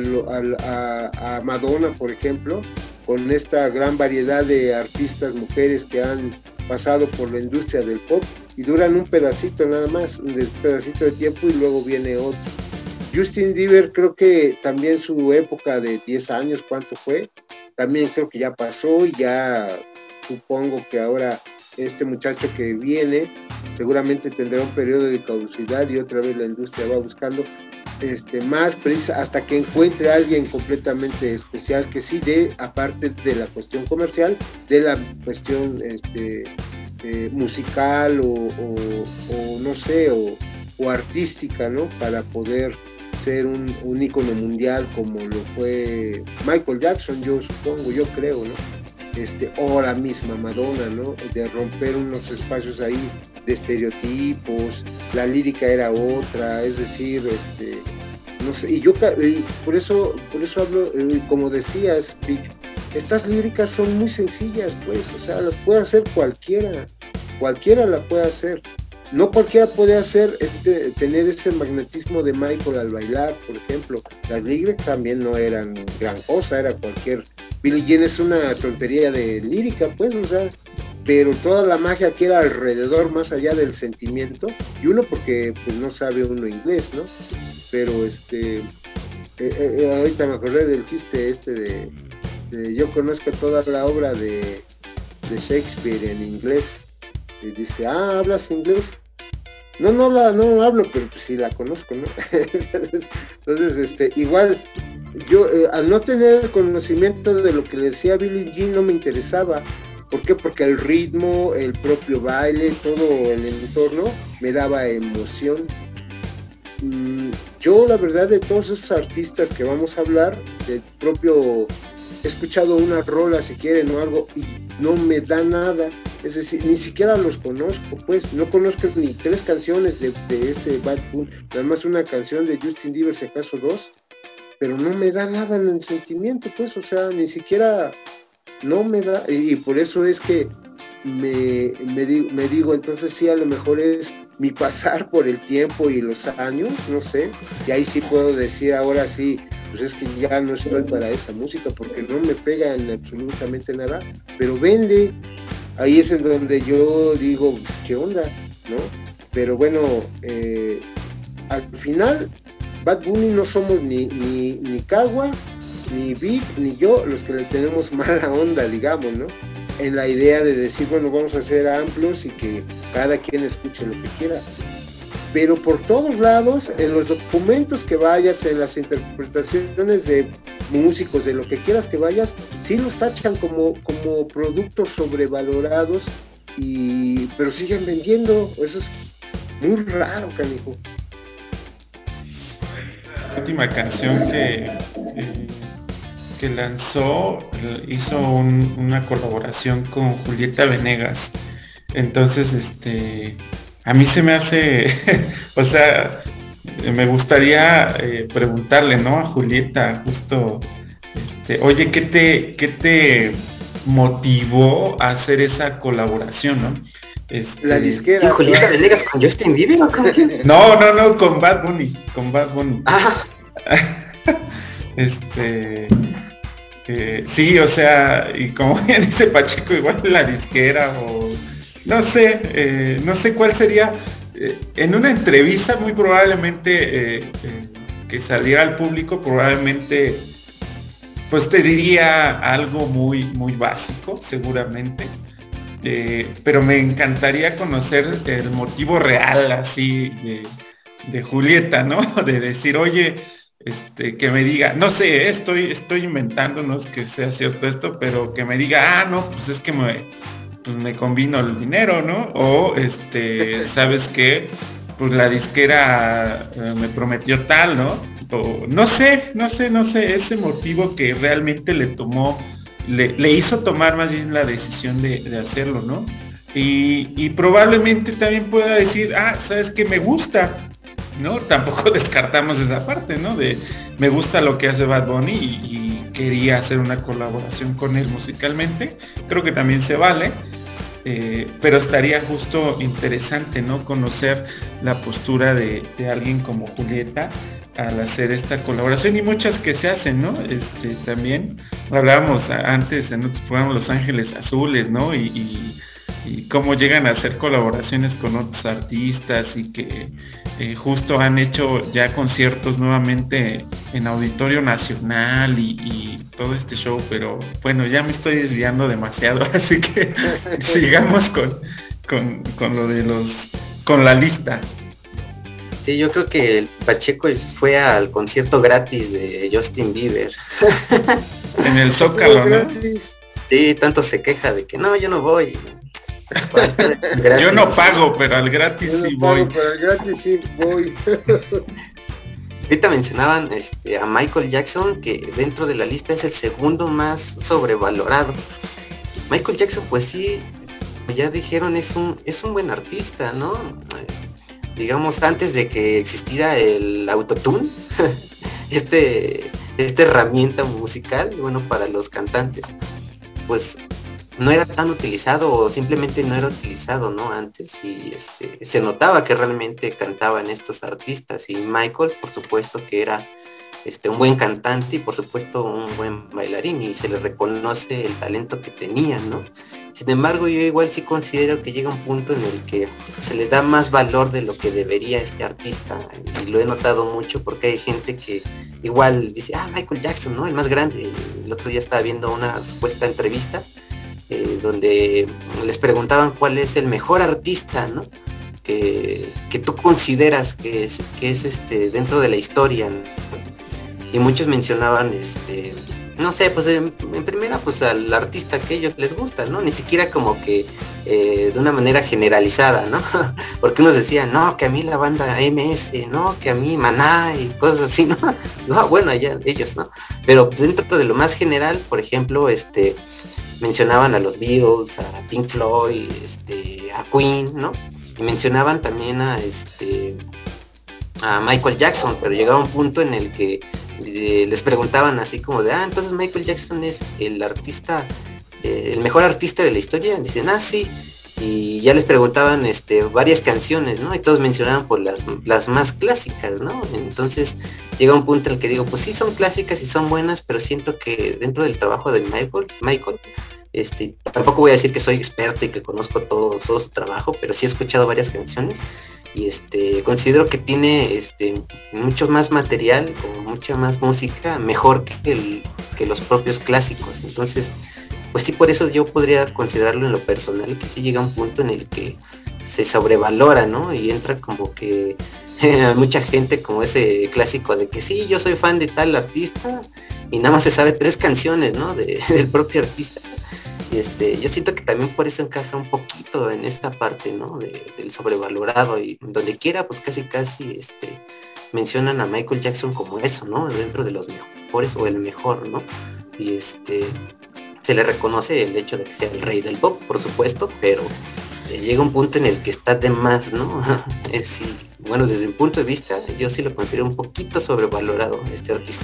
a, a Madonna, por ejemplo, con esta gran variedad de artistas mujeres que han pasado por la industria del pop y duran un pedacito nada más, un pedacito de tiempo y luego viene otro. Justin Bieber, creo que también su época de diez años, ¿cuánto fue? También creo que ya pasó y ya supongo que ahora este muchacho que viene seguramente tendrá un periodo de caducidad y otra vez la industria va buscando este, más precisa hasta que encuentre a alguien completamente especial que sí dé, aparte de la cuestión comercial, de la cuestión este, eh, musical o, o, o no sé, o, o artística, ¿no? Para poder ser un, un ícono mundial como lo fue Michael Jackson, yo supongo, yo creo, ¿no? Este, o la misma Madonna, ¿no? De romper unos espacios ahí de estereotipos, la lírica era otra, es decir, este, no sé, y yo por eso, por eso hablo, como decías, estas líricas son muy sencillas, pues, o sea, las puede hacer cualquiera, cualquiera la puede hacer. No cualquiera puede hacer este, tener ese magnetismo de Michael al bailar, por ejemplo. Las líricas también no eran gran cosa, era cualquier. Billie Jean es una tontería de lírica, pues, o sea, pero toda la magia que era alrededor, más allá del sentimiento, y uno porque pues no sabe uno inglés, ¿no? Pero este, eh, eh, ahorita me acordé del chiste este de, de yo conozco toda la obra de, de Shakespeare en inglés, y dice, ah, ¿hablas inglés? No, no la, no hablo, pero pues sí la conozco, ¿no? entonces, entonces, este, igual, yo eh, al no tener conocimiento de lo que le decía Billie Jean no me interesaba. ¿Por qué? Porque el ritmo, el propio baile, todo el entorno me daba emoción. Mm, yo la verdad de todos esos artistas que vamos a hablar, del propio, he escuchado una rola si quieren o algo y no me da nada. Es decir, ni siquiera los conozco, pues, no conozco ni tres canciones de, de este Bad Bunny, nada más una canción de Justin Bieber, si acaso dos, pero no me da nada en el sentimiento, pues, o sea, ni siquiera, no me da, y, y por eso es que me, me, di, me digo, entonces sí, a lo mejor es mi pasar por el tiempo y los años, no sé, y ahí sí puedo decir, ahora sí, pues es que ya no estoy para esa música, porque no me pega en absolutamente nada, pero vende. Ahí es en donde yo digo, ¿qué onda? ¿No? Pero bueno, eh, al final, Bad Bunny no somos ni, ni, ni Cagua, ni Vic, ni yo los que le tenemos mala onda, digamos, ¿no? En la idea de decir, bueno, vamos a ser amplios y que cada quien escuche lo que quiera. Pero por todos lados, en los documentos que vayas, en las interpretaciones de músicos, de lo que quieras que vayas, sí los tachan como, como productos sobrevalorados, y pero siguen vendiendo. Eso es muy raro, canijo. La última canción que, eh, que lanzó, hizo un, una colaboración con Julieta Venegas. Entonces, este... a mí se me hace, o sea, me gustaría eh, preguntarle, ¿no? A Julieta, justo, este, oye, ¿qué te, qué te motivó a hacer esa colaboración, ¿no? Este... La disquera. ¿Y Julieta Venegas con Justin Bieber o con quién? No, no, no, con Bad Bunny, con Bad Bunny. Ah. este, eh, sí, o sea, y como bien dice Pacheco, igual la disquera o... No sé, eh, no sé cuál sería, eh, en una entrevista muy probablemente eh, eh, que saliera al público, probablemente pues te diría algo muy, muy básico, seguramente, eh, pero me encantaría conocer el motivo real así de, de Julieta, ¿no? De decir, oye, este, que me diga, no sé, estoy, estoy inventando, no es que sea cierto esto, pero que me diga, ah, no, pues es que me... pues me convino el dinero, ¿no? O este, ¿sabes qué? Pues la disquera eh, me prometió tal, ¿no? O no sé, no sé, no sé, ese motivo que realmente le tomó, le, le hizo tomar más bien la decisión de, de hacerlo, ¿no? Y, y probablemente también pueda decir, ah, ¿sabes qué? Me gusta, ¿no? Tampoco descartamos esa parte, ¿no? De me gusta lo que hace Bad Bunny y, y quería hacer una colaboración con él musicalmente. Creo que también se vale, eh, pero estaría justo interesante, ¿no? Conocer la postura de, de alguien como Julieta al hacer esta colaboración y muchas que se hacen, ¿no? Este, también hablábamos antes en otros programas Los Ángeles Azules, ¿no? Y, y y cómo llegan a hacer colaboraciones con otros artistas y que eh, justo han hecho ya conciertos nuevamente en Auditorio Nacional y, y todo este show, pero bueno, ya me estoy desviando demasiado, así que sigamos con, con, con lo de los, con la lista. Sí, yo creo que el Pacheco fue al concierto gratis de Justin Bieber. En el Zócalo, ¿no? Sí, tanto se queja de que no, yo no voy. Yo no pago, pero al gratis no sí pago, voy. Pero al gratis sí voy. Ahorita mencionaban este, a Michael Jackson, que dentro de la lista es el segundo más sobrevalorado. Michael Jackson, pues sí, ya dijeron, es un, es un buen artista, ¿no? Eh, digamos, antes de que existiera el autotune, este, esta herramienta musical, bueno, para los cantantes, pues no era tan utilizado o simplemente no era utilizado, ¿no? Antes, y este, se notaba que realmente cantaban estos artistas, y Michael, por supuesto que era este, un buen cantante y por supuesto un buen bailarín, y se le reconoce el talento que tenía, ¿no? Sin embargo, yo igual sí considero que llega un punto en el que se le da más valor de lo que debería a este artista, y lo he notado mucho porque hay gente que igual dice, ah, Michael Jackson, ¿no? El más grande. El otro día estaba viendo una supuesta entrevista eh, donde les preguntaban cuál es el mejor artista, ¿no? Que, que tú consideras que es, que es este dentro de la historia, ¿no? Y muchos mencionaban este no sé, pues en, en primera pues al artista que a ellos les gusta, ¿no? Ni siquiera como que eh, de una manera generalizada, ¿no? Porque unos decían, no, que a mí la banda M S, no, que a mí Maná y cosas así, ¿no? No, bueno, allá ellos, ¿no? Pero dentro de lo más general, por ejemplo, este mencionaban a los Beatles, a Pink Floyd, este, a Queen, ¿no? Y mencionaban también a este a Michael Jackson, pero llegaba un punto en el que eh, les preguntaban así como de, ah, entonces Michael Jackson es el artista, eh, el mejor artista de la historia. Dicen, ah, sí. Y ya les preguntaban este, varias canciones, ¿no? Y todos mencionaban por las, las más clásicas, ¿no? Entonces llega un punto en el que digo, pues sí son clásicas y son buenas, pero siento que dentro del trabajo de Michael, Michael, este, tampoco voy a decir que soy experto y que conozco todo, todo su trabajo, pero sí he escuchado varias canciones. Y este considero que tiene este mucho más material o mucha más música mejor que, el, que los propios clásicos. Entonces, pues sí, por eso yo podría considerarlo en lo personal, que sí llega un punto en el que se sobrevalora, ¿no? Y entra como que a mucha gente como ese clásico de que sí, yo soy fan de tal artista y nada más se sabe tres canciones, ¿no? De, del propio artista. Este, yo siento que también por eso encaja un poquito en esta parte, ¿no? De, del sobrevalorado, y donde quiera, pues casi casi este, mencionan a Michael Jackson como eso, ¿no? Dentro de los mejores o el mejor, ¿no? Y este se le reconoce el hecho de que sea el rey del pop, por supuesto, pero eh, llega un punto en el que está de más, ¿no? es, sí, bueno, desde mi punto de vista, yo sí lo considero un poquito sobrevalorado este artista.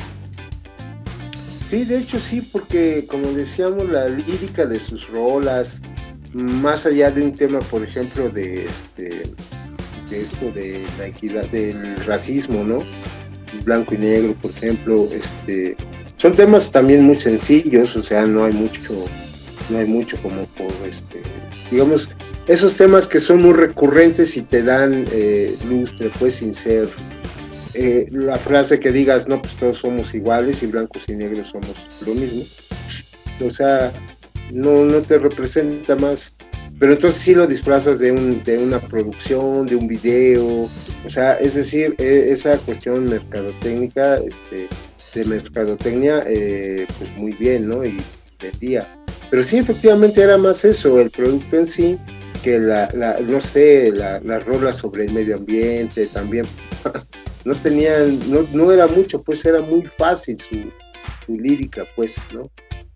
Sí, de hecho sí, porque como decíamos, la lírica de sus rolas, más allá de un tema, por ejemplo, de este de esto de la equidad, del racismo, ¿no? Blanco y negro, por ejemplo, este son temas también muy sencillos, o sea, no hay mucho, no hay mucho como por este, digamos, esos temas que son muy recurrentes y te dan eh, lustre, pues, sin ser Eh, la frase que digas, no, pues todos somos iguales y blancos y negros somos lo mismo, o sea, no, no te representa más, pero entonces sí lo disfrazas de, un, de una producción, de un video, o sea, es decir, eh, esa cuestión mercadotécnica, este, de mercadotecnia, eh, pues muy bien, ¿no? Y vendía, pero sí, efectivamente era más eso, el producto en sí, que la, la no sé, la, las rolas sobre el medio ambiente también. No tenían, no, no era mucho, pues era muy fácil su, su lírica, pues, ¿no?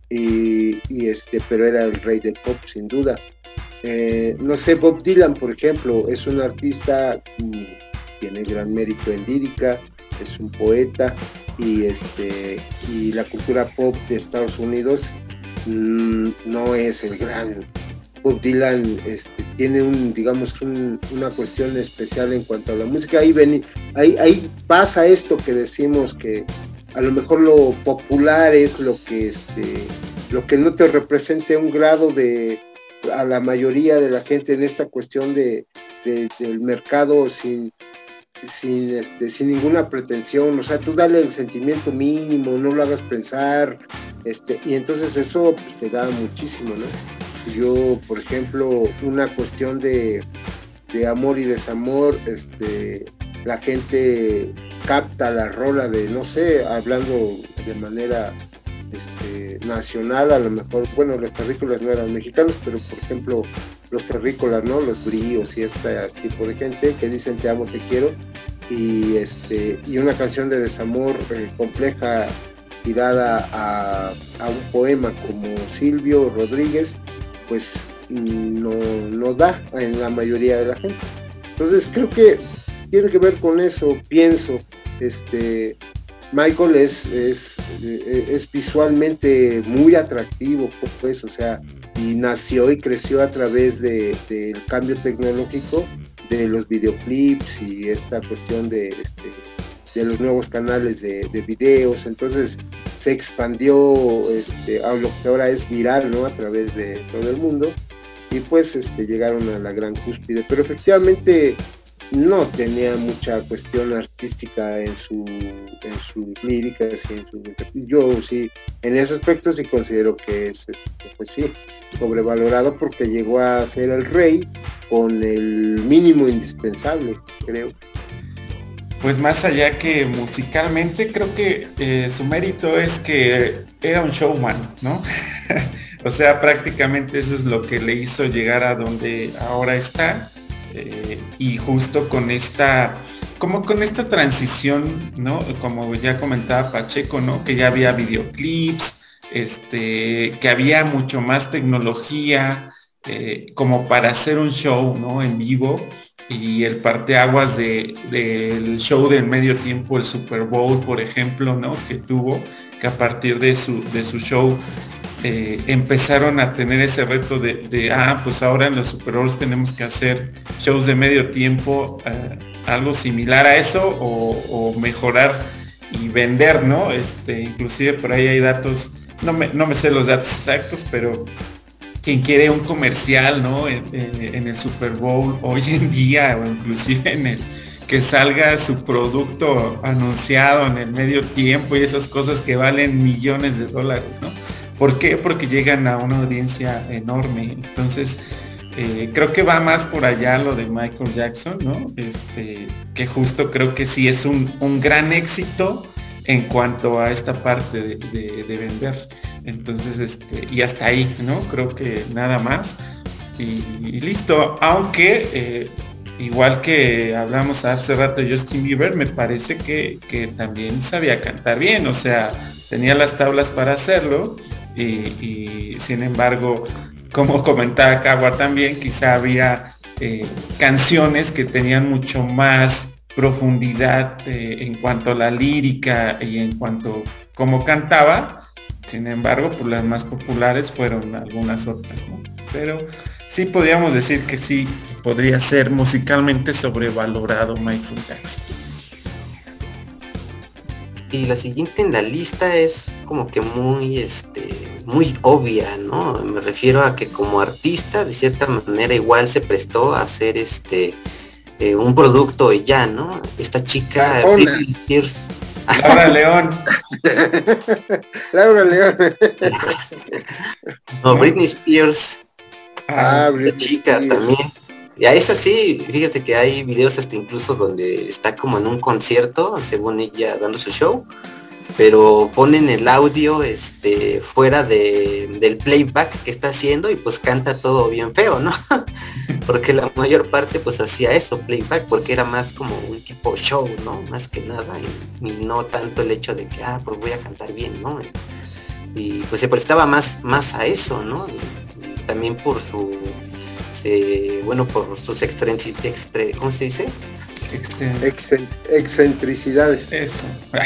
Y, y este, pero era el rey del pop, sin duda. Eh, no sé, Bob Dylan, por ejemplo, es un artista, mmm, tiene gran mérito en lírica, es un poeta, y este, y la cultura pop de Estados Unidos mmm, no es el gran. Bob Dylan este, tiene un, digamos, un, una cuestión especial en cuanto a la música. Ahí, ven, ahí, ahí pasa esto que decimos, que a lo mejor lo popular es lo que, este, lo que no te represente un grado de, a la mayoría de la gente en esta cuestión de, de, del mercado sin, sin, este, sin ninguna pretensión. O sea, tú dale el sentimiento mínimo, no lo hagas pensar, este, y entonces eso pues, te da muchísimo, ¿no? Yo, por ejemplo, una cuestión de, de amor y desamor, este, la gente capta la rola de, no sé, hablando de manera este, nacional, a lo mejor, bueno, los terrícolas no eran mexicanos, pero por ejemplo, los terrícolas, ¿no? Los bríos y este tipo de gente que dicen te amo, te quiero, y, este, y una canción de desamor eh, compleja, tirada a, a un poema como Silvio Rodríguez, pues no, no da en la mayoría de la gente. Entonces creo que tiene que ver con eso, pienso, este, Michael es, es, es visualmente muy atractivo, pues, o sea, y nació y creció a través de, del cambio tecnológico, de los videoclips y esta cuestión de, este, de los nuevos canales de, de videos. Entonces se expandió este, a lo que ahora es viral, ¿no? A través de todo el mundo, y pues este, llegaron a la gran cúspide, pero efectivamente no tenía mucha cuestión artística en su en sus líricas y en su, yo sí en ese aspecto sí considero que es este, pues sí sobrevalorado porque llegó a ser el rey con el mínimo indispensable, creo. Pues más allá que musicalmente, creo que eh, su mérito es que era un showman, ¿no? O sea, prácticamente eso es lo que le hizo llegar a donde ahora está. Eh, y justo con esta, como con esta transición, ¿no? Como ya comentaba Pacheco, ¿no? Que ya había videoclips, este, que había mucho más tecnología, eh, como para hacer un show, ¿no? En vivo. Y el parteaguas de, del show del medio tiempo, el Super Bowl, por ejemplo, ¿no? Que tuvo, que a partir de su, de su show eh, empezaron a tener ese reto de, de, ah, pues ahora en los Super Bowls tenemos que hacer shows de medio tiempo, eh, algo similar a eso o, o mejorar y vender, ¿no? Este, inclusive por ahí hay datos, no me, no me sé los datos exactos, pero quien quiere un comercial, ¿no? En, en el Super Bowl hoy en día o inclusive en el que salga su producto anunciado en el medio tiempo y esas cosas que valen millones de dólares, ¿no? ¿Por qué? Porque llegan a una audiencia enorme. Entonces, eh, creo que va más por allá lo de Michael Jackson, ¿no? Este, que justo creo que sí es un, un gran éxito en cuanto a esta parte de, de, de vender. Entonces, este, y hasta ahí, ¿no? Creo que nada más. Y, y listo. Aunque, eh, igual que hablamos hace rato de Justin Bieber, me parece que, que también sabía cantar bien. O sea, tenía las tablas para hacerlo. Y, y sin embargo, como comentaba Cagua también, quizá había eh, canciones que tenían mucho más profundidad eh, en cuanto a la lírica y en cuanto a cómo cantaba. Sin embargo, pues las más populares fueron algunas otras, ¿no? Pero sí podríamos decir que sí podría ser musicalmente sobrevalorado Michael Jackson. Y la siguiente en la lista es como que muy, este, muy obvia, ¿no? Me refiero a que como artista, de cierta manera, igual se prestó a hacer este eh, un producto y ya, ¿no? Esta chica, Britney Spears. Laura León. Laura León. No, Britney Spears. Ah, esta Britney chica Spears. también. Y a esa sí, fíjate que hay videos hasta incluso donde está como en un concierto, según ella dando su show, pero ponen el audio este fuera de, del playback que está haciendo y pues canta todo bien feo, ¿no? Porque la mayor parte pues hacía eso, playback, porque era más como un tipo show, ¿no? Más que nada, y, y no tanto el hecho de que, ah, pues voy a cantar bien, ¿no? Y, y pues se prestaba más, más a eso, ¿no? Y, y también por su, se, bueno, por sus extren, extre, ¿cómo se dice? Excen, excentricidades. Eso.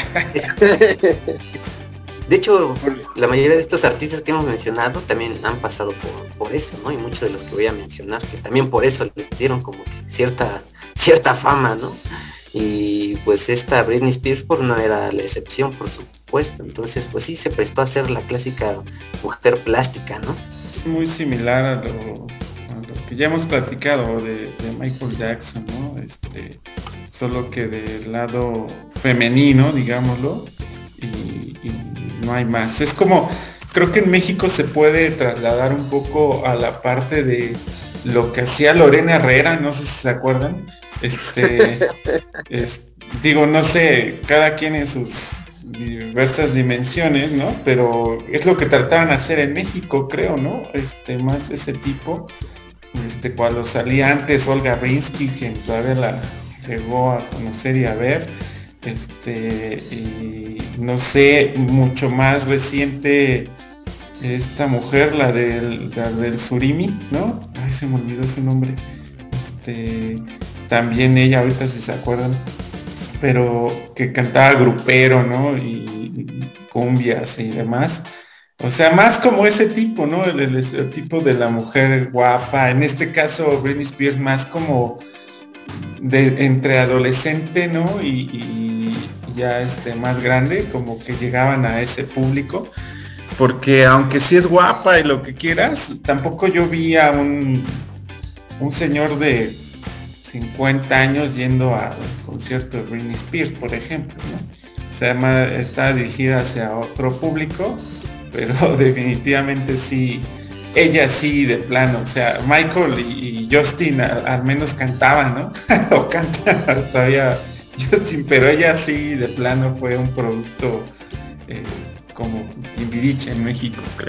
De hecho, la mayoría de estos artistas que hemos mencionado también han pasado por, por eso, ¿no? Y muchos de los que voy a mencionar, que también por eso le dieron como que cierta, cierta fama, ¿no? Y pues esta Britney Spears pues no era la excepción, por supuesto. Entonces, pues sí, se prestó a ser la clásica mujer plástica, ¿no? Es muy similar a lo, a lo que ya hemos platicado de, de Michael Jackson, ¿no? Este, solo que del lado femenino, digámoslo, y, y no hay más. Es como, creo que en México se puede trasladar un poco a la parte de lo que hacía Lorena Herrera, no sé si se acuerdan. Este, es, digo, no sé, cada quien en sus diversas dimensiones, ¿no? Pero es lo que trataban de hacer en México, creo, ¿no? Este, más de ese tipo. Este, cuando salía antes Olga Rinsky, quien todavía la llegó a conocer y a ver. Este, y no sé, mucho más reciente esta mujer, la del, la del Surimi, ¿no? Ay, se me olvidó su nombre. Este, también ella, ahorita si se acuerdan, pero que cantaba grupero, ¿no? Y, y cumbias y demás. O sea, más como ese tipo, ¿no? El, el, el tipo de la mujer guapa. En este caso, Britney Spears más como de entre adolescente, ¿no? Y, y ya este más grande, como que llegaban a ese público. porque aunque sí es guapa y lo que quieras, tampoco yo vi a un, un señor de cincuenta años yendo al concierto de Britney Spears, por ejemplo, ¿no? O sea, más, está dirigida hacia otro público, pero definitivamente sí, ella sí de plano, o sea, Michael y, y Justin al, al menos cantaban, ¿no? O cantan todavía Justin, pero ella sí de plano fue un producto eh, como Timbiriche en México, creo.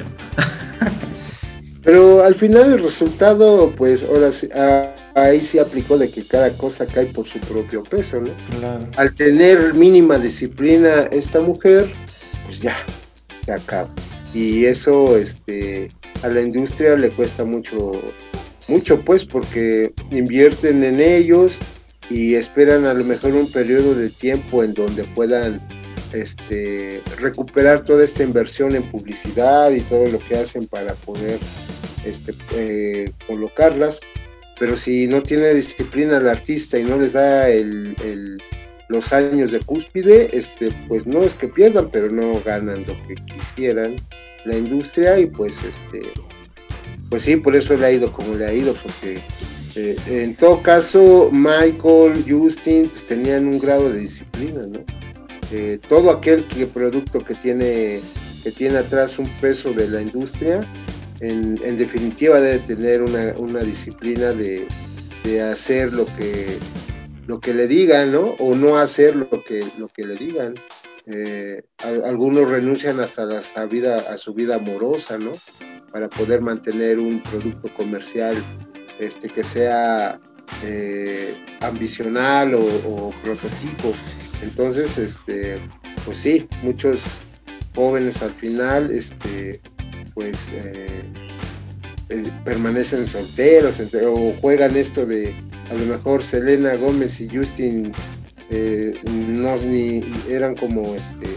Pero al final el resultado, pues ahora sí, a, ahí sí aplicó de que cada cosa cae por su propio peso, ¿no? Claro. Al tener mínima disciplina esta mujer, pues ya, se acaba. Y eso este, a la industria le cuesta mucho, mucho pues, porque invierten en ellos y esperan a lo mejor un periodo de tiempo en donde puedan este, recuperar toda esta inversión en publicidad y todo lo que hacen para poder este, eh, colocarlas, pero si no tiene disciplina el artista y no les da el, el, los años de cúspide, este, pues no es que pierdan, pero no ganan lo que quisieran la industria y pues este, pues sí, por eso le ha ido como le ha ido, porque eh, en todo caso Michael, Justin, pues tenían un grado de disciplina, ¿no? Eh, todo aquel que producto que tiene que tiene atrás un peso de la industria, en, en definitiva debe tener una, una disciplina de, de hacer lo que lo que le digan, ¿no? O no hacer lo que lo que le digan. Eh, a, algunos renuncian hasta la, a, vida, a su vida amorosa, ¿no? Para poder mantener un producto comercial este, que sea eh, ambicional o, o prototipo. Entonces, este, pues sí, muchos jóvenes al final, este, pues eh, eh, permanecen solteros entre, o juegan esto de, a lo mejor Selena Gómez y Justin eh, no ni eran como, este,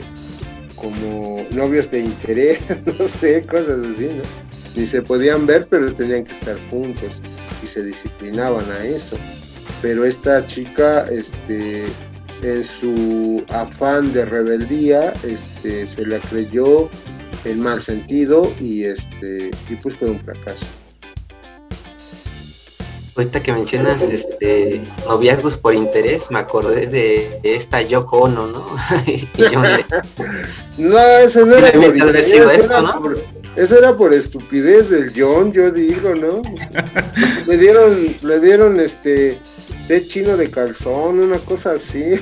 como novios de interés, no sé, cosas así, ¿no? Ni se podían ver, pero tenían que estar juntos y se disciplinaban a eso. Pero esta chica, este, en su afán de rebeldía, este, se la creyó en mal sentido y este, y pues fue un fracaso. Ahorita que mencionas este noviazgos por interés, me acordé de, de esta Yoko Ono, ¿no? Y John no, eso no era por interés, eso, eso, era ¿no? por, eso era por estupidez del John, yo digo, ¿no? le dieron, le dieron este té chino de calzón, una cosa así.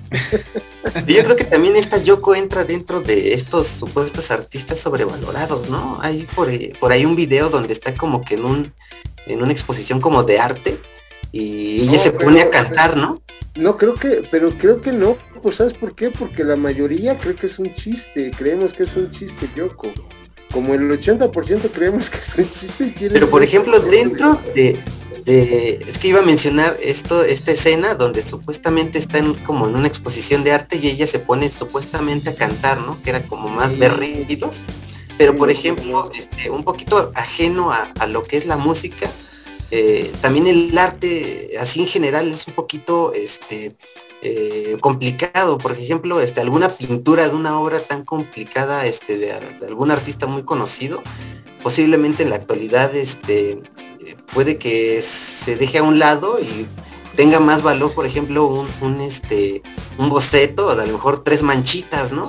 Yo creo que también esta Yoko entra dentro de estos supuestos artistas sobrevalorados, ¿no? Hay por, por ahí un video donde está como que en un en una exposición como de arte y ella no, se pone pero, a cantar, ¿no? No, creo que, pero creo que no, pues ¿sabes por qué? Porque la mayoría cree que es un chiste, creemos que es un chiste Yoko. Como el ochenta por ciento creemos que es un chiste y quieren... Pero por ejemplo, dentro de, de... Es que iba a mencionar esto, esta escena donde supuestamente está en, como en una exposición de arte y ella se pone supuestamente a cantar, ¿no? Que era como más berridos. Pero por ejemplo, este, un poquito ajeno a, a lo que es la música, eh, también el arte así en general es un poquito este, eh, complicado. Por ejemplo, este, alguna pintura de una obra tan complicada este, de, de algún artista muy conocido, posiblemente en la actualidad este, puede que se deje a un lado y tenga más valor, por ejemplo, un, un, este, un boceto, de a lo mejor tres manchitas, ¿no?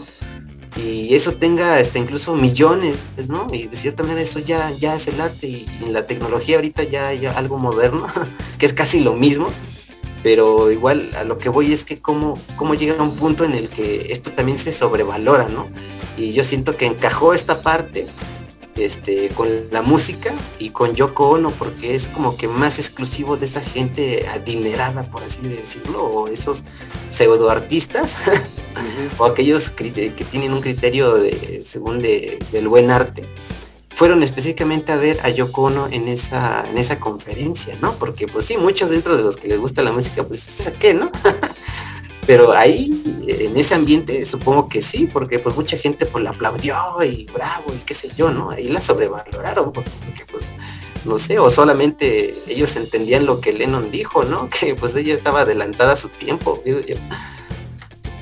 Y eso tenga este, incluso millones, ¿no? Y de cierta manera eso ya, ya es el arte y, y en la tecnología ahorita ya hay algo moderno, que es casi lo mismo, pero igual a lo que voy es que cómo, cómo llega a un punto en el que esto también se sobrevalora, ¿no? Y yo siento que encajó esta parte este, con la música y con Yoko Ono, porque es como que más exclusivo de esa gente adinerada, por así decirlo, o esos pseudoartistas, uh-huh. o aquellos que tienen un criterio de, según de, del buen arte, fueron específicamente a ver a Yoko Ono en esa, en esa conferencia, ¿no? Porque pues sí, muchos dentro de los que les gusta la música, pues ¿qué, no? Pero ahí, en ese ambiente, supongo que sí, porque pues mucha gente pues la aplaudió y bravo y qué sé yo, ¿no? Ahí la sobrevaloraron, porque pues, no sé, o solamente ellos entendían lo que Lennon dijo, ¿no? Que pues ella estaba adelantada a su tiempo, digo yo.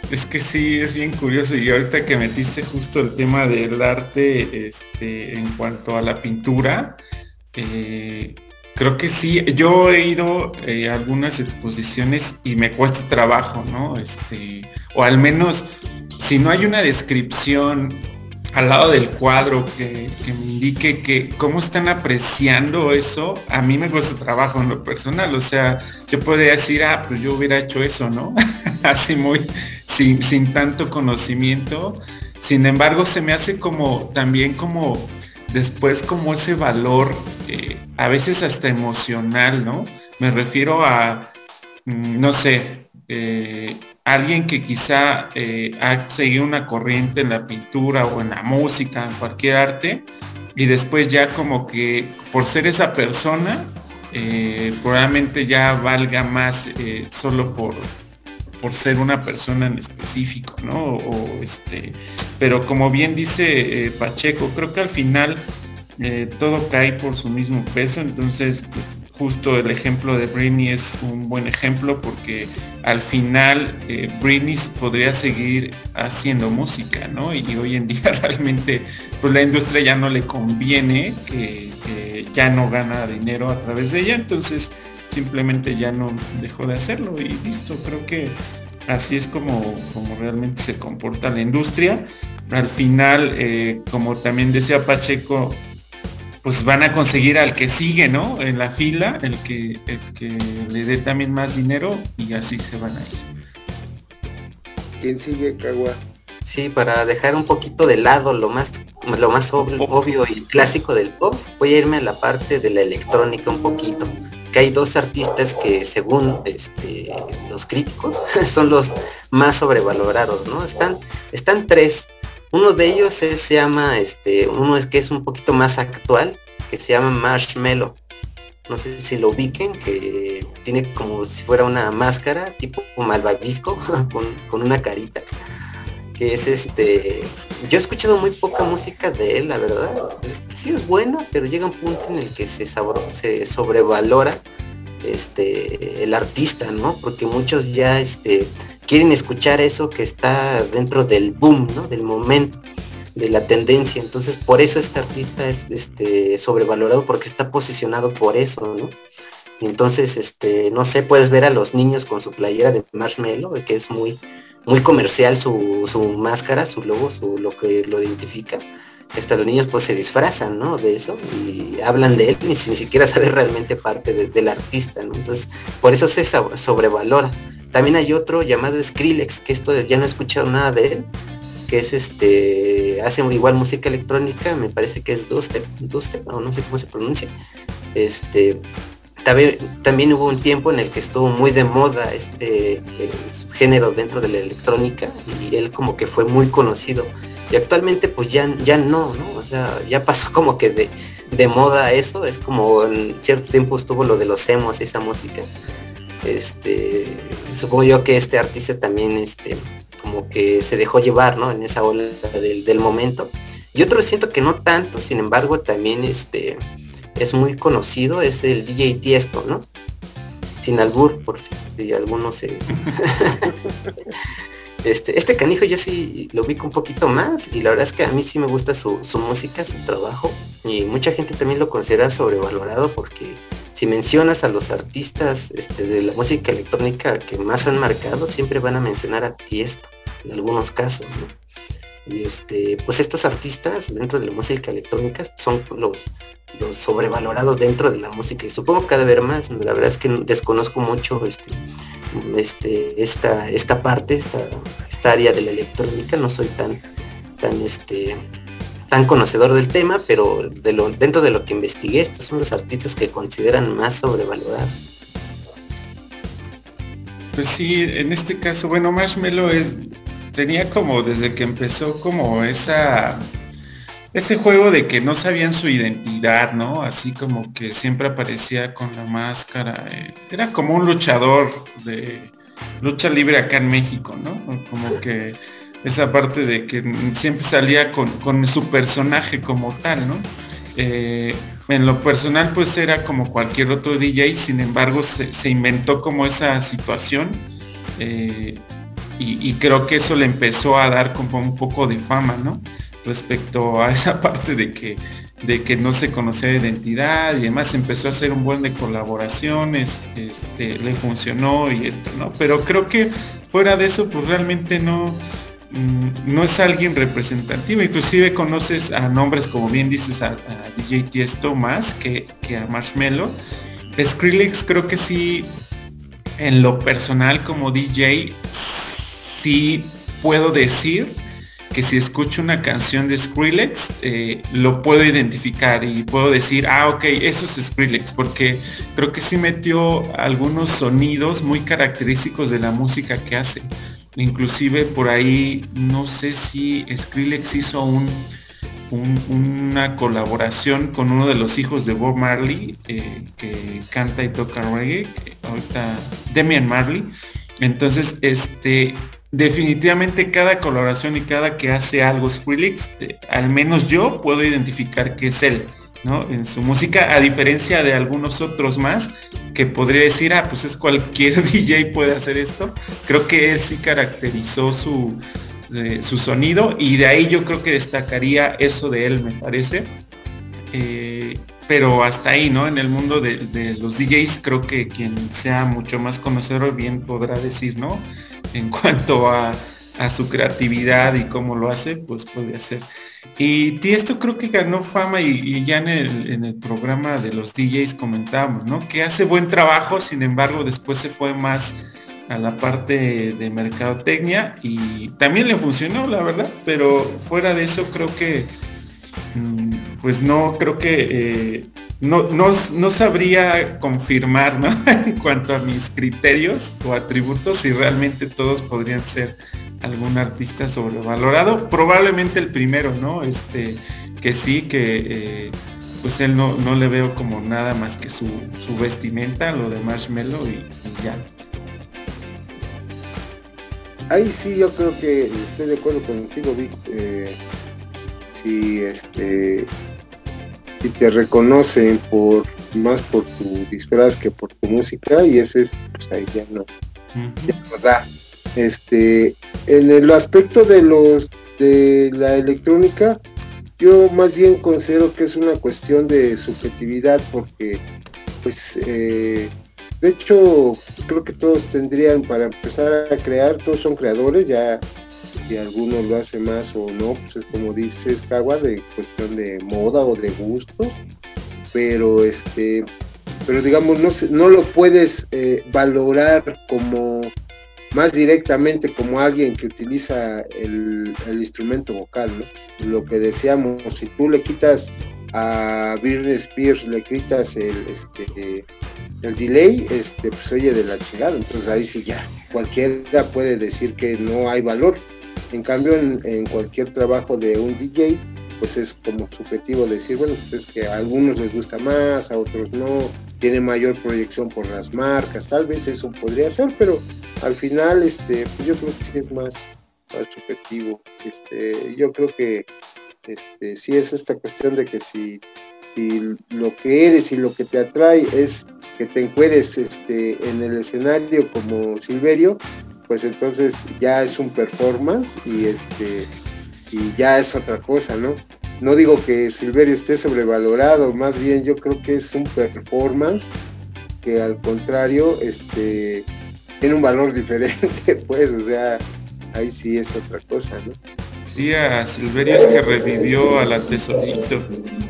Es que sí, es bien curioso y ahorita que metiste justo el tema del arte, este, en cuanto a la pintura, eh, creo que sí, yo he ido eh, a algunas exposiciones y me cuesta trabajo, ¿no? Este, o al menos si no hay una descripción al lado del cuadro que, que me indique que cómo están apreciando eso, a mí me cuesta trabajo en lo personal. O sea, yo podría decir, ah, pues yo hubiera hecho eso, ¿no? Así muy, sin, sin tanto conocimiento. Sin embargo, se me hace como, también como, después como ese valor, eh, a veces hasta emocional, ¿no? Me refiero a, mm, no sé, eh, alguien que quizá eh, ha seguido una corriente en la pintura o en la música, en cualquier arte, y después ya como que por ser esa persona, eh, probablemente ya valga más eh, solo por, por ser una persona en específico, ¿no? O este, pero como bien dice eh, Pacheco, creo que al final eh, todo cae por su mismo peso, entonces justo el ejemplo de Britney es un buen ejemplo porque al final eh, Britney podría seguir haciendo música, ¿no? Y, y hoy en día realmente pues la industria ya no le conviene, que, que ya no gana dinero a través de ella, entonces simplemente ya no dejó de hacerlo y listo. Creo que así es como, como realmente se comporta la industria. Al final, eh, como también decía Pacheco, pues van a conseguir al que sigue, ¿no? En la fila, el que, el que le dé también más dinero y así se van a ir. ¿Quién sigue, Cagua? Sí, para dejar un poquito de lado lo más, lo más ob- obvio y clásico del pop, voy a irme a la parte de la electrónica un poquito. Que hay dos artistas que según este, los críticos son los más sobrevalorados, ¿no? Están, están tres. Uno de ellos es, se llama, este, uno es que es un poquito más actual, que se llama Marshmello. No sé si lo ubiquen, que tiene como si fuera una máscara, tipo malvavisco, con, con una carita. Que es este... Yo he escuchado muy poca música de él, la verdad. Es- sí es bueno, pero llega un punto en el que se, sabro- se sobrevalora este el artista, ¿no? Porque muchos ya este quieren escuchar eso que está dentro del boom, ¿no? Del momento, de la tendencia. Entonces, por eso este artista es este sobrevalorado porque está posicionado por eso, ¿no? Y entonces, este, no sé, puedes ver a los niños con su playera de Marshmello, que es muy, muy comercial su, su máscara, su logo, su, lo que lo identifica. Hasta los niños pues se disfrazan, ¿no? De eso y hablan de él ni, si- ni siquiera saber realmente parte de- del artista, ¿no? Entonces, por eso se so- sobrevalora. También hay otro llamado Skrillex, que esto ya no he escuchado nada de él, que es este, hace igual música electrónica, me parece que es dubstep, dubstep, o no sé cómo se pronuncia. Este, también, también hubo un tiempo en el que estuvo muy de moda este eh, género dentro de la electrónica y él como que fue muy conocido. Y actualmente pues ya, ya no, ¿no? O sea, ya pasó como que de, de moda eso, es como en cierto tiempo estuvo lo de los emos, esa música. Este, supongo yo que este artista también este, como que se dejó llevar, ¿no? En esa ola del, del momento. Y otro siento que no tanto, sin embargo, también este es muy conocido, es el D J Tiesto, ¿no? Sin albur, por si alguno se... este, este canijo yo sí lo ubico un poquito más y la verdad es que a mí sí me gusta su, su música, su trabajo y mucha gente también lo considera sobrevalorado porque si mencionas a los artistas este, de la música electrónica que más han marcado, siempre van a mencionar a Tiesto en algunos casos, ¿no? Y este, pues estos artistas dentro de la música electrónica son los, los sobrevalorados dentro de la música y supongo cada vez más, ¿no? La verdad es que desconozco mucho este, este, esta, esta parte, esta, esta área de la electrónica, no soy tan, tan este, tan conocedor del tema, pero de lo, dentro de lo que investigué, estos son los artistas que consideran más sobrevalorados. Pues sí, en este caso, bueno, Marshmello es, tenía como desde que empezó como esa, ese juego de que no sabían su identidad, ¿no? Así como que siempre aparecía con la máscara. eh, Era como un luchador de lucha libre acá en México, ¿no? Como que esa parte de que siempre salía con, con su personaje como tal, ¿no? Eh, en lo personal pues era como cualquier otro D J, sin embargo se, se inventó como esa situación. eh, y, y creo que eso le empezó a dar como un poco de fama, ¿no? Respecto a esa parte de que, de que no se conocía de identidad y además empezó a hacer un buen de colaboraciones, este, le funcionó y esto, ¿no? Pero creo que fuera de eso, pues realmente no, no es alguien representativo. Inclusive conoces a nombres, como bien dices, a, a D J Tiesto más que, que a Marshmello. Skrillex creo que sí, en lo personal como D J, sí puedo decir que si escucho una canción de Skrillex, eh, lo puedo identificar y puedo decir, ah, ok, eso es Skrillex, porque creo que sí metió algunos sonidos muy característicos de la música que hace. Inclusive por ahí, no sé si Skrillex hizo un, un, una colaboración con uno de los hijos de Bob Marley, eh, que canta y toca reggae, que ahorita Damian Marley. Entonces, este, definitivamente cada colaboración y cada que hace algo Skrillex, eh, al menos yo puedo identificar que es él, ¿no? En su música, a diferencia de algunos otros más, que podría decir, ah, pues es cualquier D J puede hacer esto. Creo que él sí caracterizó su, eh, su sonido y de ahí yo creo que destacaría eso de él, me parece. Eh, pero hasta ahí, ¿no? En el mundo de, de los D Js, creo que quien sea mucho más conocedor bien podrá decir, ¿no? En cuanto a, a su creatividad y cómo lo hace, pues puede ser. Y Tiesto creo que ganó fama y, y ya en el, en el programa de los D Js comentábamos, ¿no? Que hace buen trabajo, sin embargo, después se fue más a la parte de mercadotecnia y también le funcionó, la verdad, pero fuera de eso creo que pues no, creo que eh, no, no, no sabría confirmar, ¿no? En cuanto a mis criterios o atributos, si realmente todos podrían ser algún artista sobrevalorado. Probablemente el primero, ¿no? Este, que sí, que eh, pues él no, no le veo como nada más que su, su vestimenta, lo de Marshmello y, y ya. Ahí sí yo creo que estoy de acuerdo contigo, Vic. Eh, si este si te reconocen por más por tu disfraz que por tu música, y ese es, pues ahí ya no, uh-huh. ya no da. Este, en el aspecto de los de la electrónica, yo más bien considero que es una cuestión de subjetividad, porque pues eh, de hecho creo que todos tendrían, para empezar a crear, todos son creadores, ya si alguno lo hace más o no, pues es como dices, Cagua, de cuestión de moda o de gustos, pero este, pero digamos, no, no lo puedes eh, valorar como más directamente como alguien que utiliza el, el instrumento vocal, ¿no? Lo que decíamos, si tú le quitas a Britney Spears, le quitas el, este, el delay, este, pues oye de la chingada, entonces ahí sí ya, cualquiera puede decir que no hay valor. En cambio, en, en cualquier trabajo de un D J, pues es como subjetivo decir, bueno, pues es que a algunos les gusta más, a otros no, tiene mayor proyección por las marcas, tal vez eso podría ser, pero al final, este, pues yo creo que sí es más, más subjetivo. Este, yo creo que este, sí es esta cuestión de que si, si lo que eres y lo que te atrae es que te encueres este, en el escenario como Silverio, pues entonces ya es un performance y este y ya es otra cosa, ¿no? No digo que Silverio esté sobrevalorado, más bien yo creo que es un performance que al contrario este tiene un valor diferente, pues, o sea, ahí sí es otra cosa, ¿no? Sí, a Silverio es que revivió a la Tesorito.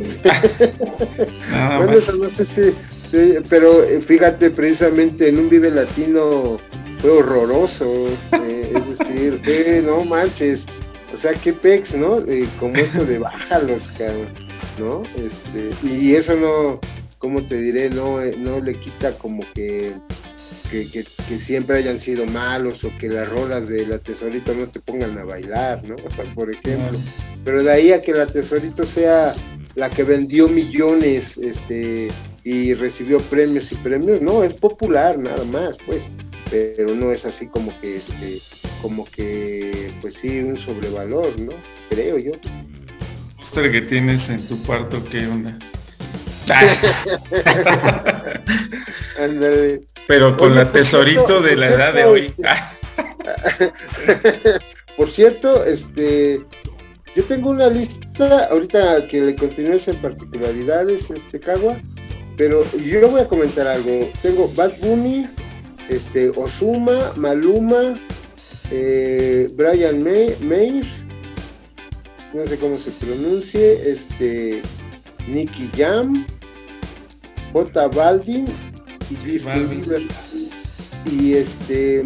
Nada bueno, más. Eso no sé si, sí, pero fíjate, precisamente en un Vive Latino fue horroroso, eh, es decir, eh, no manches, o sea, qué pex, ¿no? Eh, como esto de bájalos, cabrón, ¿no? Este, y eso no, ¿cómo te diré? No, eh, no le quita como que, que, que, que siempre hayan sido malos o que las rolas de la Tesorito no te pongan a bailar, ¿no? Por ejemplo. Pero de ahí a que la Tesorito sea la que vendió millones, este, y recibió premios y premios, no, es popular nada más, pues. Pero no es así como que este como que pues sí un sobrevalor, ¿no? Creo yo. Póster que tienes en tu cuarto, ¿qué onda? Pero con Oye, la Tesorito cierto, de la edad cierto, de hoy. Este, por cierto, este, yo tengo una lista, ahorita que le continúes en particularidades, este, Cagua, pero yo voy a comentar algo. Tengo Bad Bunny, este, Ozuna, Maluma, eh, Brian May, Mayers, no sé cómo se pronuncie, este, Nicky Jam, J Balvin y Justin Bieber. Y este,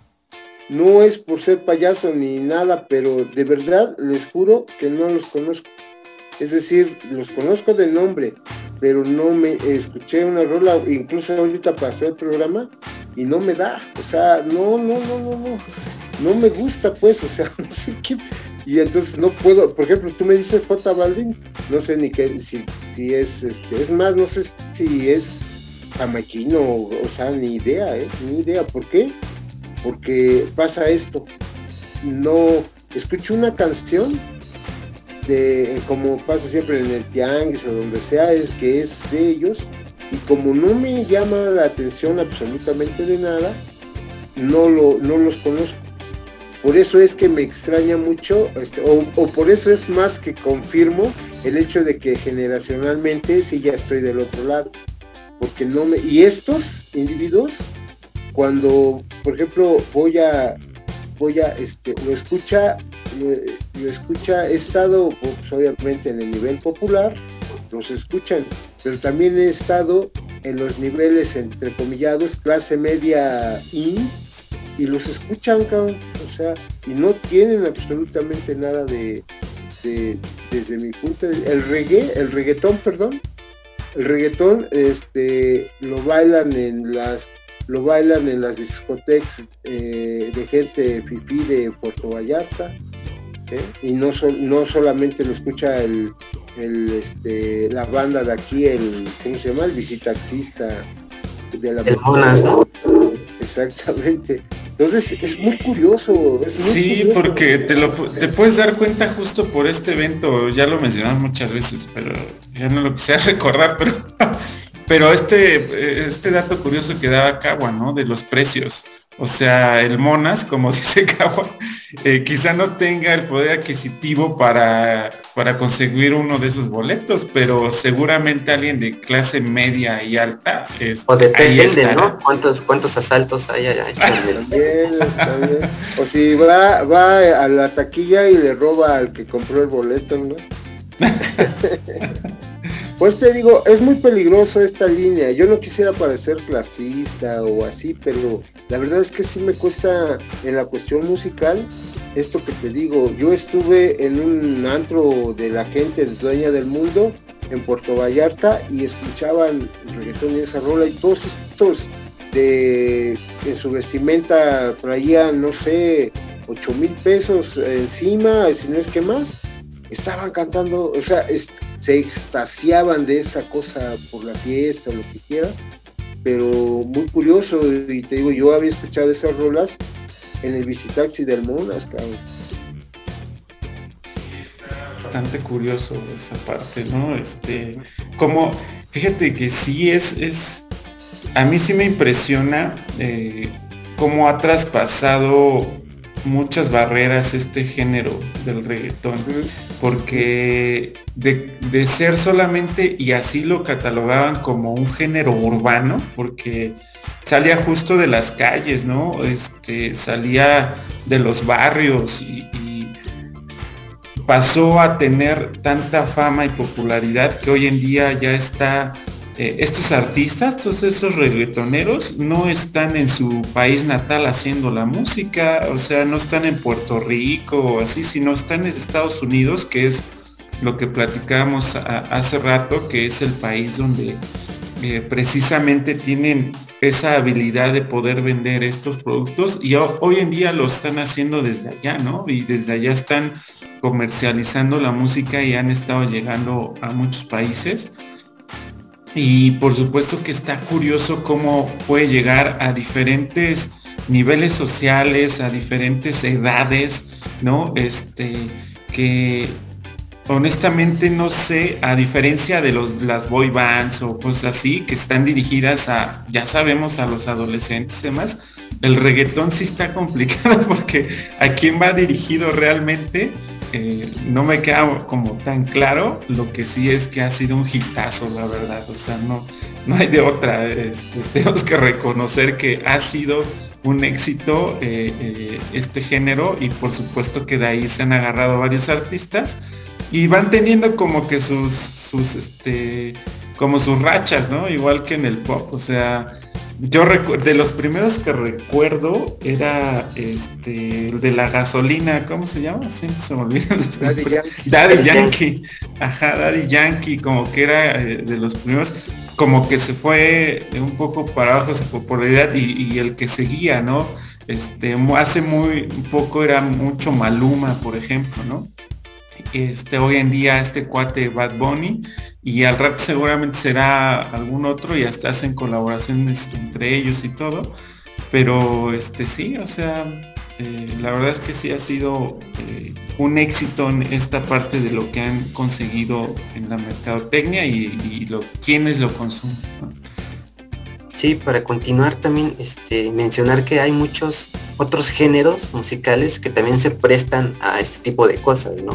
no es por ser payaso ni nada, pero de verdad les juro que no los conozco. Es decir, los conozco de nombre, pero no me escuché una rola, incluso ahorita para hacer el programa, y no me da, o sea, no, no, no, no, no, no me gusta pues, o sea, no sé qué, y entonces no puedo, por ejemplo, tú me dices J Balvin, no sé ni qué, si, si es, este, es más, no sé si es jamaiquino, o, o sea, ni idea, eh, ni idea, ¿por qué? Porque pasa esto, no, escucho una canción, de, como pasa siempre en el tianguis o donde sea, es que es de ellos, y como no me llama la atención absolutamente de nada, no, lo, no los conozco. Por eso es que me extraña mucho, este, o, o por eso es más que confirmo el hecho de que generacionalmente sí ya estoy del otro lado, porque no me... Y estos individuos, cuando, por ejemplo, voy a... voy a, este, lo escucha, lo, lo escucha, he estado, pues, obviamente en el nivel popular, los escuchan, pero también he estado en los niveles entrecomillados, clase media in, y los escuchan, cabrón, o sea, y no tienen absolutamente nada de, de desde mi punto de vista, el reggae, el reggaetón, perdón, el reggaetón, este, lo bailan en las lo bailan en las discotecas eh, de gente fifí de Puerto Vallarta, ¿eh? Y no, so, no solamente lo escucha el, el este, la banda de aquí, el, ¿cómo se llama? El visitaxista de la el Monas, ¿no? Exactamente. Entonces es muy curioso. Es muy sí, curioso. porque te lo te puedes dar cuenta justo por este evento, ya lo mencionamos muchas veces, pero ya no lo quisiera recordar, pero pero este este dato curioso que daba Cagua, ¿no? De los precios. O sea, el Monas, como dice Cagua, eh, quizá no tenga el poder adquisitivo para, para conseguir uno de esos boletos, pero seguramente alguien de clase media y alta, este, o depende, ¿no? ¿Cuántos, cuántos asaltos hay allá? También, está bien. O si va, va a la taquilla y le roba al que compró el boleto, ¿no? Pues te digo, es muy peligroso esta línea. Yo no quisiera parecer clasista o así, pero la verdad es que sí me cuesta en la cuestión musical esto que te digo. Yo estuve en un antro de la gente dueña del mundo en Puerto Vallarta y escuchaban reggaetón y esa rola, y todos estos de en su vestimenta traían, no sé, ocho mil pesos encima, si no es que más, estaban cantando, o sea, es, se extasiaban de esa cosa por la fiesta o lo que quieras, pero muy curioso. Y te digo, yo había escuchado esas rolas en el visitaxi del Monas, cabrón. Bastante curioso esa parte, ¿no? Este, como, fíjate que sí es, es, a mí sí me impresiona eh, cómo ha traspasado muchas barreras este género del reggaetón, porque de, de ser solamente, y así lo catalogaban como un género urbano, porque salía justo de las calles, ¿no? Este, salía de los barrios y, y pasó a tener tanta fama y popularidad que hoy en día ya está, eh, estos artistas, todos esos reggaetoneros no están en su país natal haciendo la música, o sea, no están en Puerto Rico o así, sino están en Estados Unidos, que es lo que platicábamos a, hace rato, que es el país donde eh, precisamente tienen esa habilidad de poder vender estos productos, y ho- hoy en día lo están haciendo desde allá, ¿no? Y desde allá están comercializando la música y han estado llegando a muchos países. Y por supuesto que está curioso cómo puede llegar a diferentes niveles sociales, a diferentes edades, ¿no? Este, que honestamente no sé, a diferencia de los, las boy bands o cosas así, que están dirigidas a, ya sabemos, a los adolescentes y demás, el reggaetón sí está complicado porque a quién va dirigido realmente, eh, no me queda como tan claro. Lo que sí es que ha sido un hitazo, la verdad. O sea, no, no hay de otra. Este, tenemos que reconocer que ha sido un éxito eh, eh, este género, y por supuesto que de ahí se han agarrado varios artistas y van teniendo como que sus, sus, este, como sus rachas, ¿no? Igual que en el pop. O sea, yo recu- de los primeros que recuerdo era este el de la gasolina, ¿cómo se llama? Siempre se me olvidan los Daddy nombres. Yankee. Daddy Yankee. Ajá, Daddy Yankee, como que era eh, de los primeros, como que se fue un poco para abajo su popularidad, y, y el que seguía, ¿no? Este, mu- hace muy poco era mucho Maluma, por ejemplo, ¿no? Este, hoy en día este cuate Bad Bunny, y al rato seguramente será algún otro, y hasta hacen colaboraciones entre ellos y todo. Pero este sí, o sea, eh, la verdad es que sí ha sido eh, un éxito en esta parte de lo que han conseguido en la mercadotecnia, y, y lo, quienes lo consumen, ¿no? Sí, para continuar también este, mencionar que hay muchos otros géneros musicales que también se prestan a este tipo de cosas, ¿no?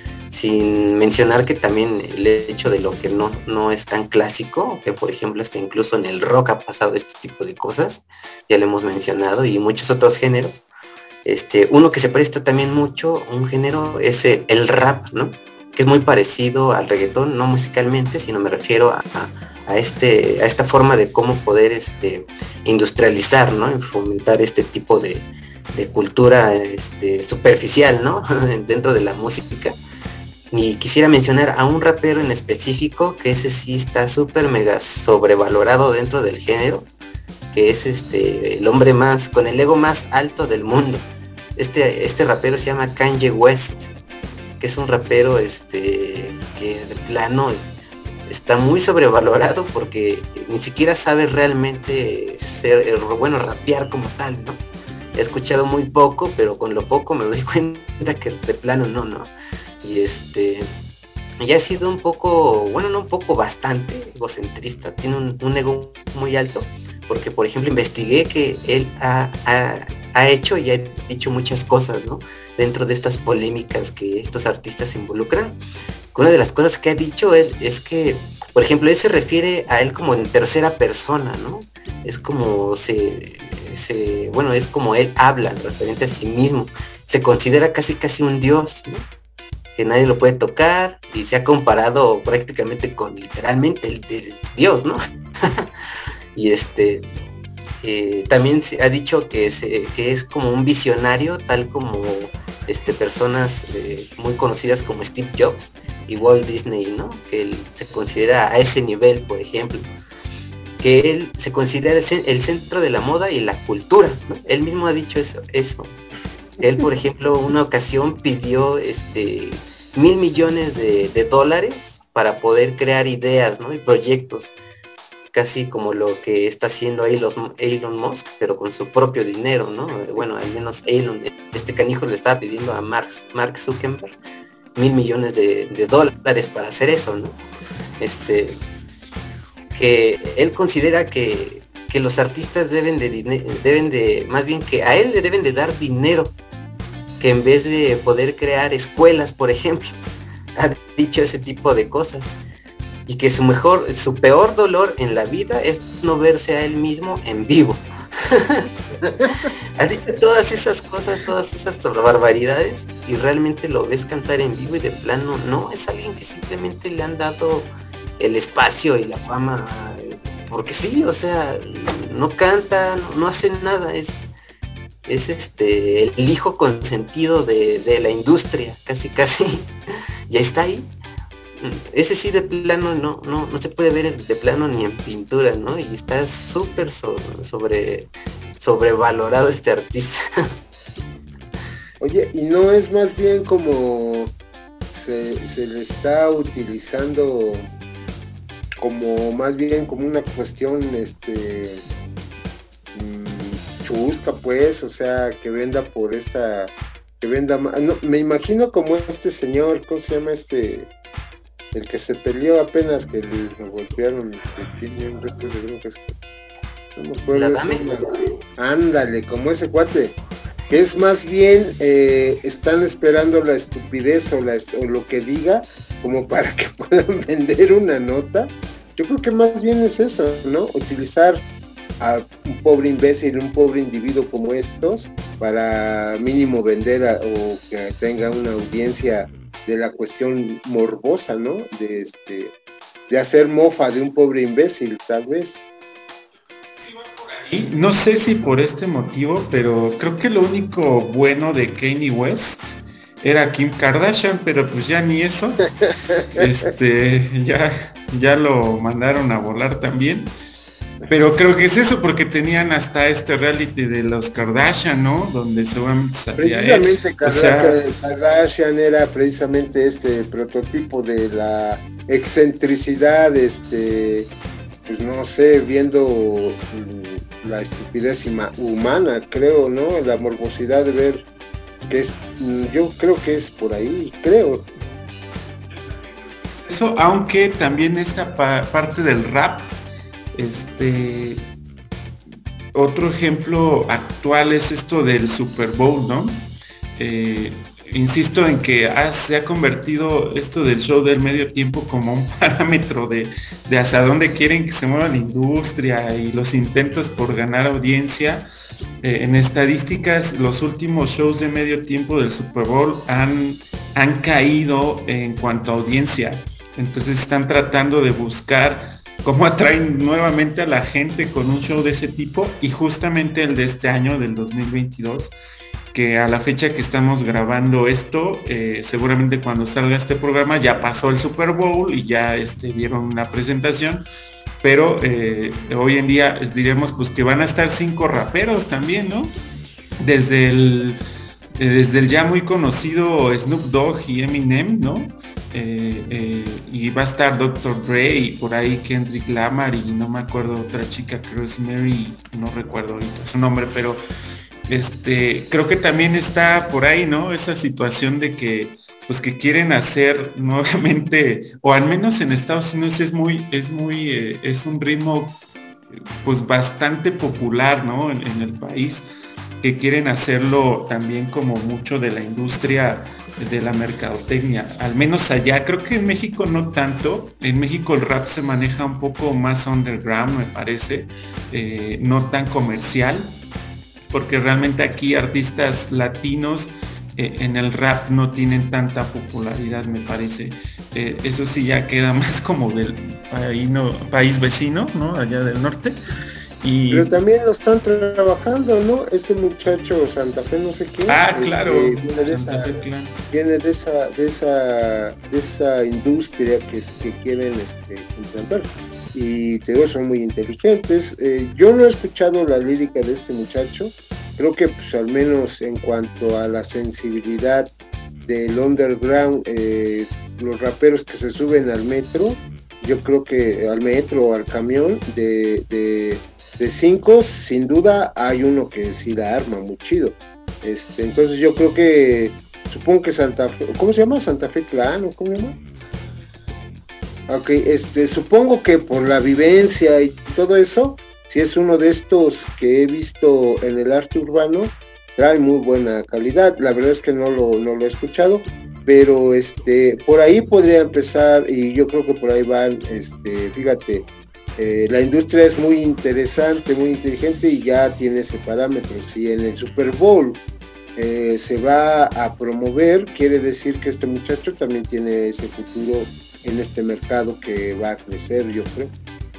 Sin mencionar que también el hecho de lo que no, no es tan clásico, que por ejemplo hasta incluso en el rock ha pasado este tipo de cosas, ya lo hemos mencionado, y muchos otros géneros. Este, uno que se presta también mucho, un género, es el, el rap, ¿no? Que es muy parecido al reggaetón, no musicalmente, sino me refiero a, a, a este, a esta forma de cómo poder este, industrializar, ¿no? Y fomentar este tipo de, de cultura este, superficial, ¿no? Dentro de la música. Y quisiera mencionar a un rapero en específico, que ese sí está súper mega sobrevalorado dentro del género, que es este, el hombre más, con el ego más alto del mundo. Este, este rapero se llama Kanye West, que es un rapero este, que de plano está muy sobrevalorado porque ni siquiera sabe realmente ser, bueno, rapear como tal, ¿no? He escuchado muy poco, pero con lo poco me doy cuenta que de plano no, ¿no? Y este, ya ha sido un poco, bueno, no un poco, bastante egocentrista, tiene un, un ego muy alto, porque por ejemplo investigué que él ha, ha, ha hecho y ha dicho muchas cosas, ¿no? Dentro de estas polémicas que estos artistas se involucran. Una de las cosas que ha dicho él es que, por ejemplo, él se refiere a él como en tercera persona, ¿no? Es como se, se bueno, es como él habla referente a sí mismo. Se considera casi casi un dios, ¿no? Que nadie lo puede tocar, y se ha comparado prácticamente con literalmente el, el Dios, ¿no? Y este eh, también se ha dicho que, se, que es como un visionario, tal como este, personas eh, muy conocidas como Steve Jobs y Walt Disney, ¿no? Que él se considera a ese nivel, por ejemplo. Que él se considera el, el centro de la moda y la cultura, ¿no? Él mismo ha dicho eso, eso. Él, por ejemplo, una ocasión pidió este, mil millones de, de dólares para poder crear ideas, ¿no? Y proyectos, casi como lo que está haciendo Elon, Elon Musk, pero con su propio dinero, ¿no? Bueno, al menos Elon, este canijo le estaba pidiendo a Mark, Mark Zuckerberg mil millones de, de dólares para hacer eso, ¿no? Este, que él considera que, que los artistas deben de, deben de, más bien que a él le deben de dar dinero, que en vez de poder crear escuelas, por ejemplo. Ha dicho ese tipo de cosas. Y que su mejor, su peor dolor en la vida es no verse a él mismo en vivo. Ha dicho todas esas cosas, todas esas barbaridades, y realmente lo ves cantar en vivo y de plano no, es alguien que simplemente le han dado el espacio y la fama porque sí, o sea, no canta, no, no hace nada, es es este el hijo consentido de, de la industria, casi casi. Ya está ahí. Ese sí de plano no, no, no se puede ver de plano ni en pintura, ¿no? Y está súper sobre, sobre sobrevalorado este artista. Oye, y no es más bien como se, se le está utilizando como más bien como una cuestión este chusca, pues, o sea, que venda por esta, que venda más, no, me imagino como este señor, ¿cómo se llama este? El que se peleó apenas, que lo golpearon, que tiene un resto de broncas. No me acuerdo de ese, ándale, como ese cuate. Que es más bien, eh, están esperando la estupidez o, la, o lo que diga, como para que puedan vender una nota. Yo creo que más bien es eso, ¿no? Utilizar a un pobre imbécil, un pobre individuo como estos, para mínimo vender a, o que tenga una audiencia de la cuestión morbosa, ¿no? De este, de hacer mofa de un pobre imbécil, tal vez. Y no sé si por este motivo, pero creo que lo único bueno de Kanye West era Kim Kardashian, pero pues ya ni eso. Este, ya, ya lo mandaron a volar también. Pero creo que es eso, porque tenían hasta este reality de los Kardashian, ¿no? Donde se van a precisamente Kardashian, o sea, Kardashian era precisamente este prototipo de la excentricidad, este, pues no sé, viendo la estupidez humana, creo, ¿no? La morbosidad de ver que es, yo creo que es por ahí, creo. Eso, aunque también esta pa parte del rap, este, otro ejemplo actual es esto del Super Bowl, ¿no? Eh, insisto en que ha, se ha convertido esto del show del medio tiempo como un parámetro de, de hacia dónde quieren que se mueva la industria y los intentos por ganar audiencia. Eh, en estadísticas, los últimos shows de medio tiempo del Super Bowl han, han caído en cuanto a audiencia. Entonces están tratando de buscar cómo atraen nuevamente a la gente con un show de ese tipo, y justamente el de este año, del dos mil veintidós, que a la fecha que estamos grabando esto, eh, seguramente cuando salga este programa ya pasó el Super Bowl y ya este, vieron una presentación, pero eh, hoy en día diremos pues que van a estar cinco raperos también, ¿no? Desde el, eh, desde el ya muy conocido Snoop Dogg y Eminem, ¿no? Eh, eh, y va a estar doctor Dre y por ahí Kendrick Lamar y no me acuerdo otra chica, creo es Mary, no recuerdo ahorita su nombre, pero este creo que también está por ahí, ¿no? Esa situación de que pues que quieren hacer nuevamente, o al menos en Estados Unidos es muy, es muy, eh, es un ritmo pues bastante popular, ¿no? En, en el país, que quieren hacerlo también como mucho de la industria de la mercadotecnia, al menos allá. Creo que en México no tanto. En México el rap se maneja un poco más underground, me parece, eh, no tan comercial, porque realmente aquí artistas latinos eh, en el rap no tienen tanta popularidad, me parece. Eh, eso sí ya queda más como del ahí, no, país vecino, ¿no? Allá del norte. Y... pero también lo están trabajando, ¿no? Este muchacho Santa Fe, no sé qué. Ah, claro. Este, viene, de esa, Fe, claro. viene de esa, de esa, de esa industria que, que quieren este, implantar. Y te digo, son muy inteligentes. Eh, yo no he escuchado la lírica de este muchacho. Creo que pues al menos en cuanto a la sensibilidad del underground, eh, los raperos que se suben al metro, yo creo que al metro o al camión de, de de cinco, sin duda hay uno que sí la arma muy chido. Este, entonces yo creo que, supongo que Santa Fe, ¿cómo se llama? Santa Fe Clan, ¿o cómo se llama? Ok, este, supongo que por la vivencia y todo eso, si es uno de estos que he visto en el arte urbano, trae muy buena calidad. La verdad es que no lo, no lo he escuchado, pero este, por ahí podría empezar, y yo creo que por ahí van, este, fíjate, Eh, la industria es muy interesante, muy inteligente y ya tiene ese parámetro. Si en el Super Bowl eh, se va a promover, quiere decir que este muchacho también tiene ese futuro en este mercado que va a crecer, yo creo.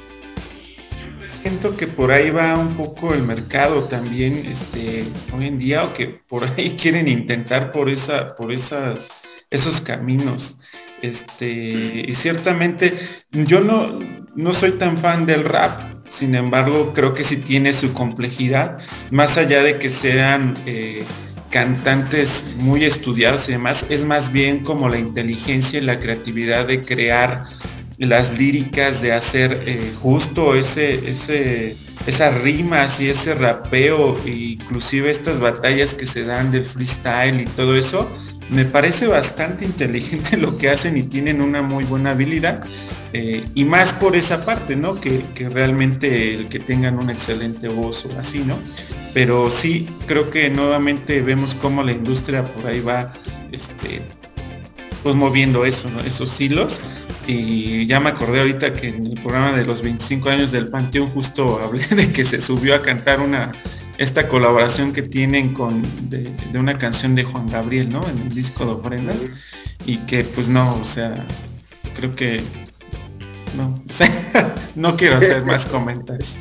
Siento que por ahí va un poco el mercado también, este, hoy en día, o que por ahí quieren intentar por esa, por esas, esos caminos. Este, y ciertamente yo no, no soy tan fan del rap, sin embargo creo que sí tiene su complejidad, más allá de que sean eh, cantantes muy estudiados y demás, es más bien como la inteligencia y la creatividad de crear las líricas, de hacer eh, justo ese, ese, esas rimas y ese rapeo, e inclusive estas batallas que se dan del freestyle y todo eso, me parece bastante inteligente lo que hacen y tienen una muy buena habilidad. Eh, y más por esa parte, ¿no? Que, que realmente el que tengan una excelente voz o así, ¿no? Pero sí, creo que nuevamente vemos cómo la industria por ahí va, este, pues moviendo eso, ¿no? Esos hilos. Y ya me acordé ahorita que en el programa de los veinticinco años del Panteón justo hablé de que se subió a cantar una, esta colaboración que tienen con, de, de una canción de Juan Gabriel, ¿no? En el disco de ofrendas. Y que pues no, o sea, creo que no, o sea, no quiero hacer más comentarios.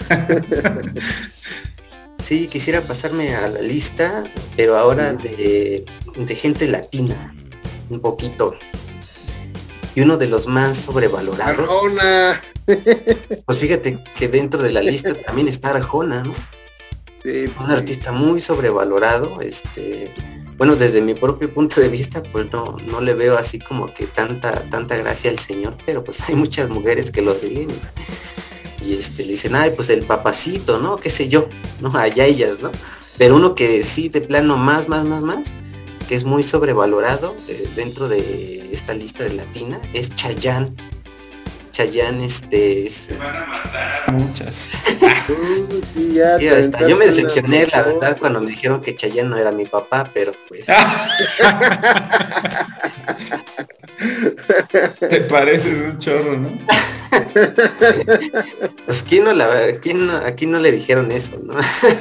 Sí, quisiera pasarme a la lista, pero ahora de, de gente latina, un poquito. Y uno de los más sobrevalorados. Arjona. Pues fíjate que dentro de la lista también está Arjona, ¿no? Sí, un artista muy sobrevalorado, este, bueno, desde mi propio punto de vista, pues no, no le veo así como que tanta, tanta gracia al señor, pero pues hay muchas mujeres que lo siguen y, y este, le dicen, ay, pues el papacito, ¿no? Qué sé yo, ¿no? Allá ellas, ¿no? Pero uno que sí, de plano, más, más, más, más, que es muy sobrevalorado eh, dentro de esta lista de latina, es Chayanne. Chayanne, este... Es... Se van a matar muchas. Sí, ya sí, hasta yo me decepcioné, la verdad, cuando me dijeron que Chayanne no era mi papá, pero pues... Te pareces un chorro, ¿no? Pues ¿quién no la, quién no, aquí no le dijeron eso, ¿no?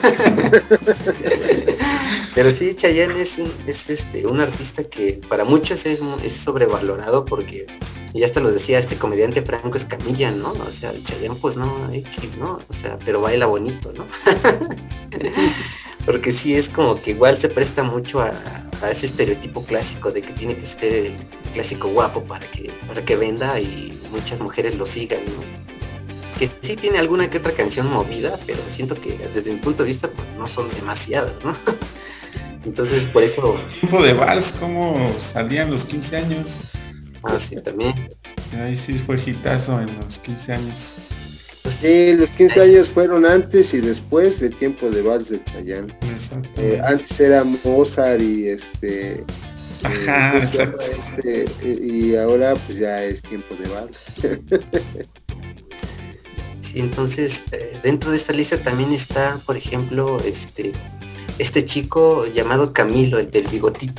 Pero sí, Chayanne es un, es este, un artista que para muchos es, es sobrevalorado porque, y hasta lo decía este comediante Franco Escamilla, ¿no? O sea, el Chayanne pues no, X, ¿no? O sea, pero baila bonito, ¿no? Porque sí es como que igual se presta mucho a, a ese estereotipo clásico de que tiene que ser el clásico guapo para que, para que venda y muchas mujeres lo sigan, ¿no? Que sí tiene alguna que otra canción movida, pero siento que desde mi punto de vista pues no son demasiadas, ¿no? Entonces por eso... Tiempo de vals, ¿cómo salían los quince años? Ah, sí, también. Ahí sí fue hitazo en los quince años. Pues, sí, los quince años fueron antes y después de Tiempo de Vals de Chayanne. Eh, antes era Mozart y este... Ajá, eh, exacto. Este, y ahora pues ya es Tiempo de Vals. Sí, entonces eh, dentro de esta lista también está, por ejemplo, este este chico llamado Camilo, el del bigotito.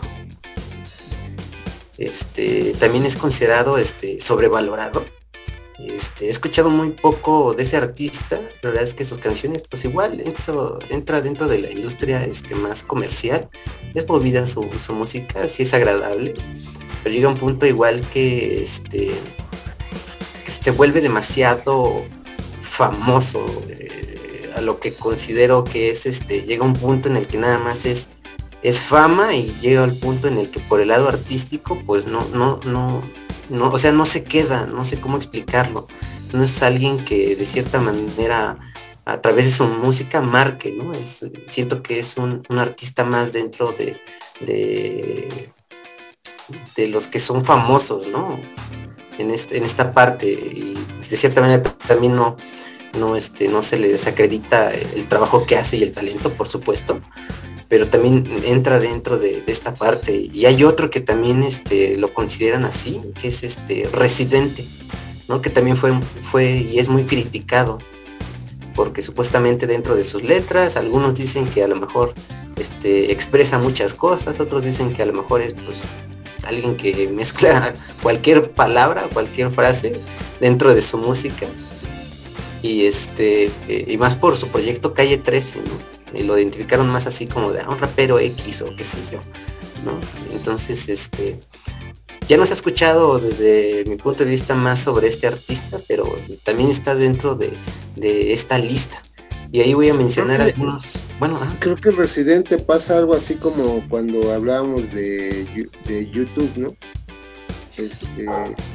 Este también es considerado este sobrevalorado. Este, he escuchado muy poco de ese artista, la verdad es que sus canciones pues igual entro, entra dentro de la industria este, más comercial, es movida su, su música, sí es agradable, pero llega un punto igual que, este, que se vuelve demasiado famoso, eh, a lo que considero que es, este, llega un punto en el que nada más es, es fama y llega al punto en el que por el lado artístico pues no, no, no, no, o sea, no se queda, no sé cómo explicarlo, no es alguien que de cierta manera a través de su música marque, ¿no? Es, siento que es un, un artista más dentro de, de, de los que son famosos, ¿no? En, este, en esta parte, y de cierta manera también no, no, este, no se le desacredita el trabajo que hace y el talento, por supuesto, pero también entra dentro de, de esta parte. Y hay otro que también este, lo consideran así, que es este Residente, ¿no? Que también fue, fue y es muy criticado, porque supuestamente dentro de sus letras, algunos dicen que a lo mejor este, expresa muchas cosas, otros dicen que a lo mejor es pues alguien que mezcla cualquier palabra, cualquier frase dentro de su música. Y este, eh, y más por su proyecto Calle trece, ¿no? Y lo identificaron más así como de ah, un rapero X o qué sé yo, ¿no? Entonces, este, ya no se ha escuchado desde mi punto de vista más sobre este artista, pero también está dentro de, de esta lista. Y ahí voy a mencionar creo que, algunos, bueno, ah. creo que Residente pasa algo así como cuando hablábamos de, de YouTube, ¿no? Este,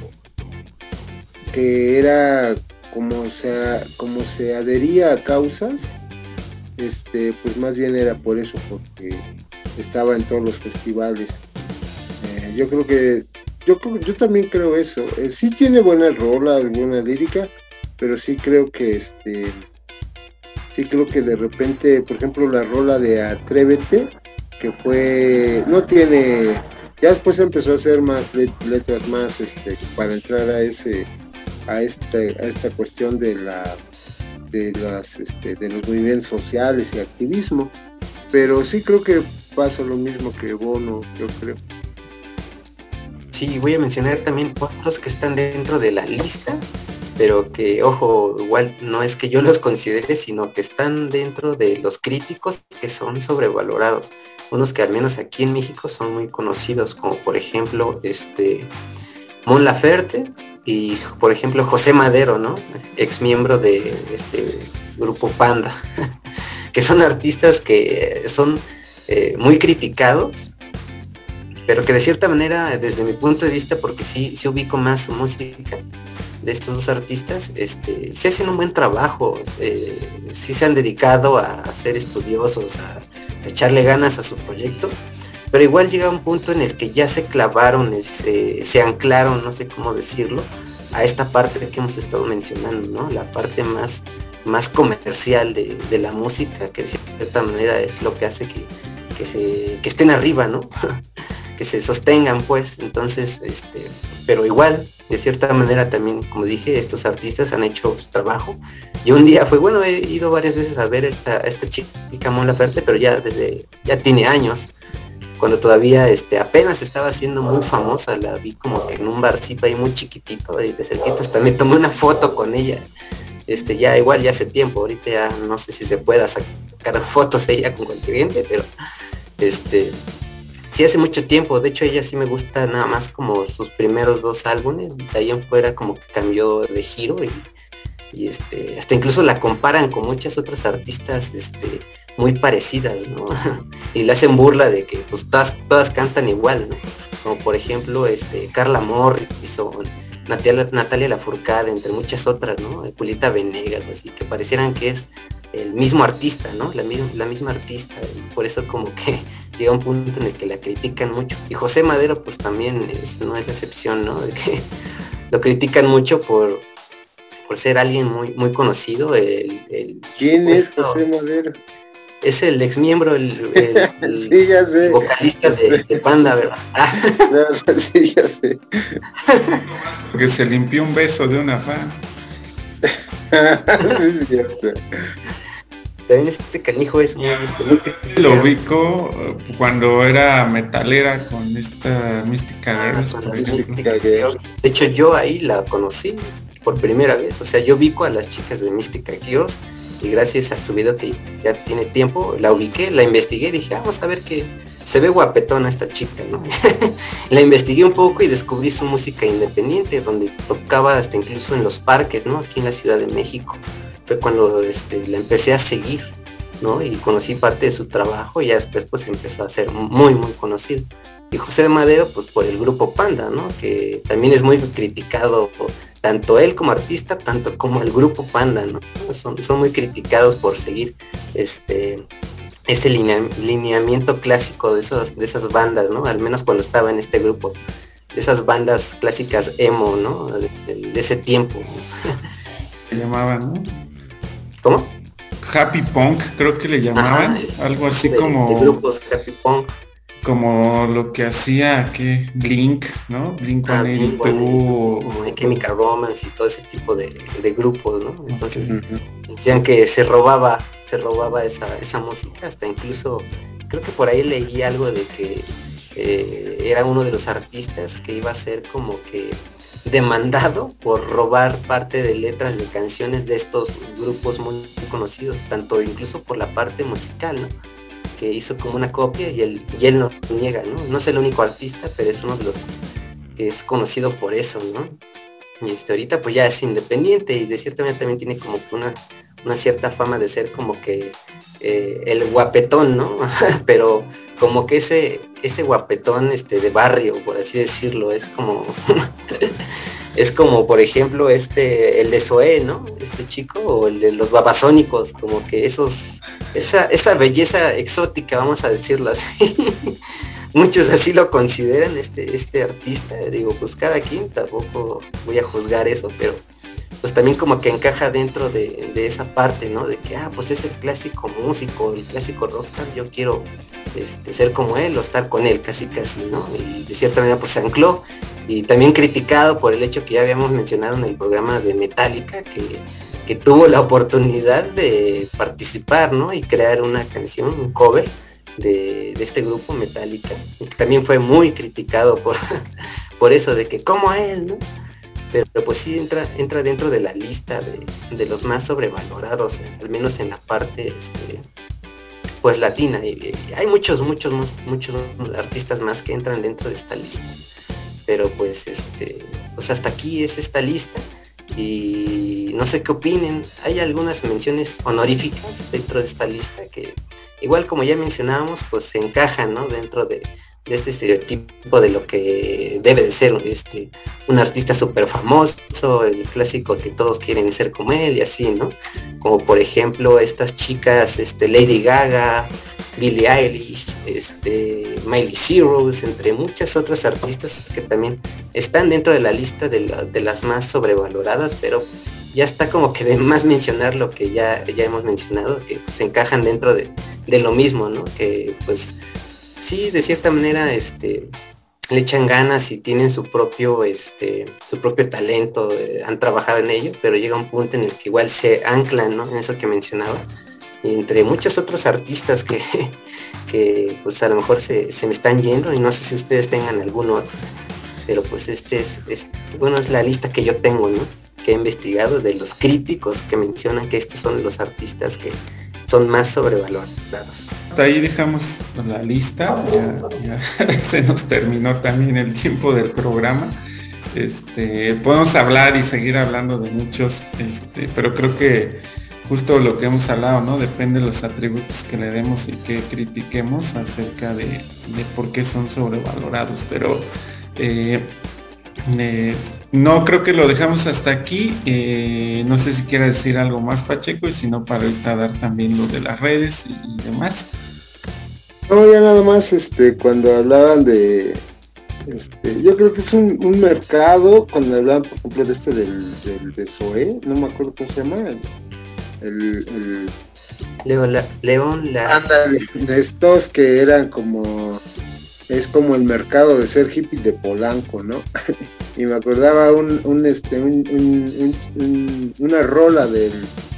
que era como se, como se adhería a causas, este, pues más bien era por eso, porque estaba en todos los festivales. Eh, yo creo que, yo yo también creo eso. Eh, sí tiene buena rola, buena lírica, pero sí creo que este, sí creo que de repente, por ejemplo, la rola de Atrévete, que fue, no tiene Ya después empezó a hacer más let- letras más este, para entrar a ese, a este, a esta cuestión de la de las este, de los movimientos sociales y activismo. Pero sí creo que pasa lo mismo que Bono, yo creo. Sí, voy a mencionar también otros que están dentro de la lista, pero que, ojo, igual no es que yo los considere, sino que están dentro de los críticos que son sobrevalorados. Unos que al menos aquí en México son muy conocidos, como por ejemplo, este, Mon Laferte y, por ejemplo, José Madero, ¿no? Ex miembro de este grupo Panda, que son artistas que son eh, muy criticados, pero que de cierta manera, desde mi punto de vista, porque sí, sí ubico más su música de estos dos artistas, este, sí hacen un buen trabajo, eh, sí se han dedicado a ser estudiosos, a, a echarle ganas a su proyecto, pero igual llega un punto en el que ya se clavaron, este, se anclaron, no sé cómo decirlo, a esta parte que hemos estado mencionando, ¿no? La parte más, más comercial de, de la música, que de cierta manera es lo que hace que, que, se, que estén arriba, ¿no? Que se sostengan, pues. Entonces, este, pero igual, de cierta manera también, como dije, estos artistas han hecho su trabajo. Y un día fue, bueno, he ido varias veces a ver esta, esta chica Mon Laferte, pero ya desde, ya tiene años, cuando todavía este, apenas estaba siendo muy famosa, la vi como que en un barcito ahí muy chiquitito, y de cerquita hasta me tomé una foto con ella. Este, ya igual ya hace tiempo, ahorita ya no sé si se pueda sacar fotos ella con cualquier gente, pero este, sí hace mucho tiempo. De hecho ella sí me gusta nada más como sus primeros dos álbumes, de ahí en fuera como que cambió de giro y, y este, hasta incluso la comparan con muchas otras artistas este, muy parecidas, ¿no? Y le hacen burla de que pues todas, todas cantan igual, ¿no? Como por ejemplo este, Carla Morrison, Natalia, Natalia Lafourcade, entre muchas otras, ¿no? Julieta Venegas, así que parecieran que es el mismo artista, ¿no? La, la misma artista, y por eso como que llega un punto en el que la critican mucho. Y José Madero pues también es, no es la excepción, ¿no? De que lo critican mucho por, por ser alguien muy, muy conocido. El, el ¿Quién supuesto, es José Madero? Es el ex miembro, el, el, el, sí, ya sé. el vocalista de, de Panda, ¿verdad? Claro, sí, ya sé. Porque se limpió un beso de una fan. Sí, es cierto. También este canijo es muy, este, muy Lo ubico cuando era metalera con esta Mística ah, Girls, con por las ejemplo. Mystic Girls. De hecho, yo ahí la conocí por primera vez. O sea, yo ubico a las chicas de Mystica Girls y gracias a su video que ya tiene tiempo, la ubiqué, la investigué y dije, ah, vamos a ver que se ve guapetona esta chica, ¿no? La investigué un poco y descubrí su música independiente, donde tocaba hasta incluso en los parques, ¿no? Aquí en la Ciudad de México. Fue cuando este, la empecé a seguir, ¿no? Y conocí parte de su trabajo y ya después pues empezó a ser muy, muy conocido. Y José Madero, pues por el grupo Panda, ¿no? Que también es muy criticado, tanto él como artista, tanto como el grupo Panda, ¿no? Son, son muy criticados por seguir este, este linea, lineamiento clásico de, esos, de esas bandas, ¿no? Al menos cuando estaba en este grupo, de esas bandas clásicas emo, ¿no? De, de, de ese tiempo. Se llamaban, ¿no? ¿Cómo? Happy Punk, creo que le llamaban. Ajá, algo así de, como... de grupos Happy Punk. Como lo que hacía que Blink, ¿no? Blink ah, ciento ochenta y dos, o Chemical Romance y todo ese tipo de, de grupos, ¿no? Entonces okay. Decían que se robaba, se robaba esa, esa música, hasta incluso creo que por ahí leí algo de que eh, era uno de los artistas que iba a ser como que demandado por robar parte de letras de canciones de estos grupos muy conocidos, tanto incluso por la parte musical, ¿no? Que hizo como una copia y él, y él no niega, ¿no? No es el único artista, pero es uno de los que es conocido por eso, ¿no? Y este, ahorita pues ya es independiente y de cierta manera también tiene como una, una cierta fama de ser como que eh, el guapetón, ¿no? Pero como que ese, ese guapetón este, de barrio, por así decirlo, es como... Es como, por ejemplo, este, el de Zoé, ¿no? Este chico, o el de los babasónicos, como que esos, esa, esa belleza exótica, vamos a decirlo así. Muchos así lo consideran, este, este artista. Digo, pues cada quien, tampoco voy a juzgar eso, pero pues también como que encaja dentro de, de esa parte, ¿no? De que, ah, pues es el clásico músico, el clásico rockstar, yo quiero este, ser como él o estar con él, casi casi, ¿no? Y de cierta manera pues se ancló, y también criticado por el hecho que ya habíamos mencionado en el programa de Metallica, que, que tuvo la oportunidad de participar, ¿no? Y crear una canción, un cover de, de este grupo Metallica, y que también fue muy criticado por, por eso de que como él, ¿no? Pero pues sí entra, entra dentro de la lista de, de los más sobrevalorados, al menos en la parte este, pues latina. Y, y hay muchos, muchos, muchos artistas más que entran dentro de esta lista. Pero pues este, pues hasta aquí es esta lista. Y no sé qué opinen. Hay algunas menciones honoríficas dentro de esta lista que, igual como ya mencionábamos, pues se encajan, ¿no? Dentro de, de este estereotipo de lo que debe de ser este, un artista súper famoso, el clásico que todos quieren ser como él y así, ¿no? Como por ejemplo estas chicas, este, Lady Gaga, Billie Eilish, este, Miley Cyrus, entre muchas otras artistas que también están dentro de la lista de, la, de las más sobrevaloradas, pero ya está como que de más mencionar lo que ya, ya hemos mencionado, que pues, se encajan dentro de, de lo mismo, ¿no? Que pues sí, de cierta manera, este, le echan ganas y tienen su propio, este, su propio talento, eh, han trabajado en ello, pero llega un punto en el que igual se anclan, ¿no? En eso que mencionaba, y entre muchos otros artistas que, que pues a lo mejor se, se me están yendo, y no sé si ustedes tengan algún otro, pero pues este es, es, bueno, es la lista que yo tengo, ¿no? Que he investigado de los críticos que mencionan que estos son los artistas que son más sobrevalorados. Hasta ahí dejamos la lista, ya, ya se nos terminó también el tiempo del programa. Este, podemos hablar y seguir hablando de muchos, este, pero creo que justo lo que hemos hablado, ¿no? Depende de los atributos que le demos y que critiquemos acerca de, de por qué son sobrevalorados, pero eh, eh, no, creo que lo dejamos hasta aquí. Eh, no sé si quiera decir algo más, Pacheco, y si no, para ahorita dar también lo de las redes y, y demás. No, ya nada más, este, cuando hablaban de, este, yo creo que es un, un mercado, cuando hablaban, por ejemplo, de este del, del de Zoé, no me acuerdo cómo se llama, el, el, el León la, León la... ándale, de estos que eran como, es como el mercado de ser hippie de Polanco, ¿no? Y me acordaba un, un este, un, un, un, un, una rola del,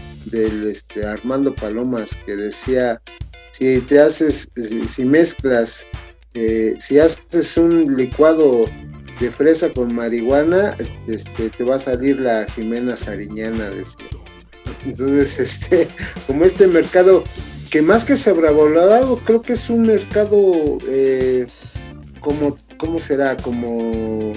del este, Armando Palomas que decía, si te haces, si, si mezclas, eh, si haces un licuado de fresa con marihuana, este, te va a salir la Jimena Sariñana, decía. Entonces, este, como este mercado, que más que sobrevalorado, creo que es un mercado, eh, como, ¿cómo será? Como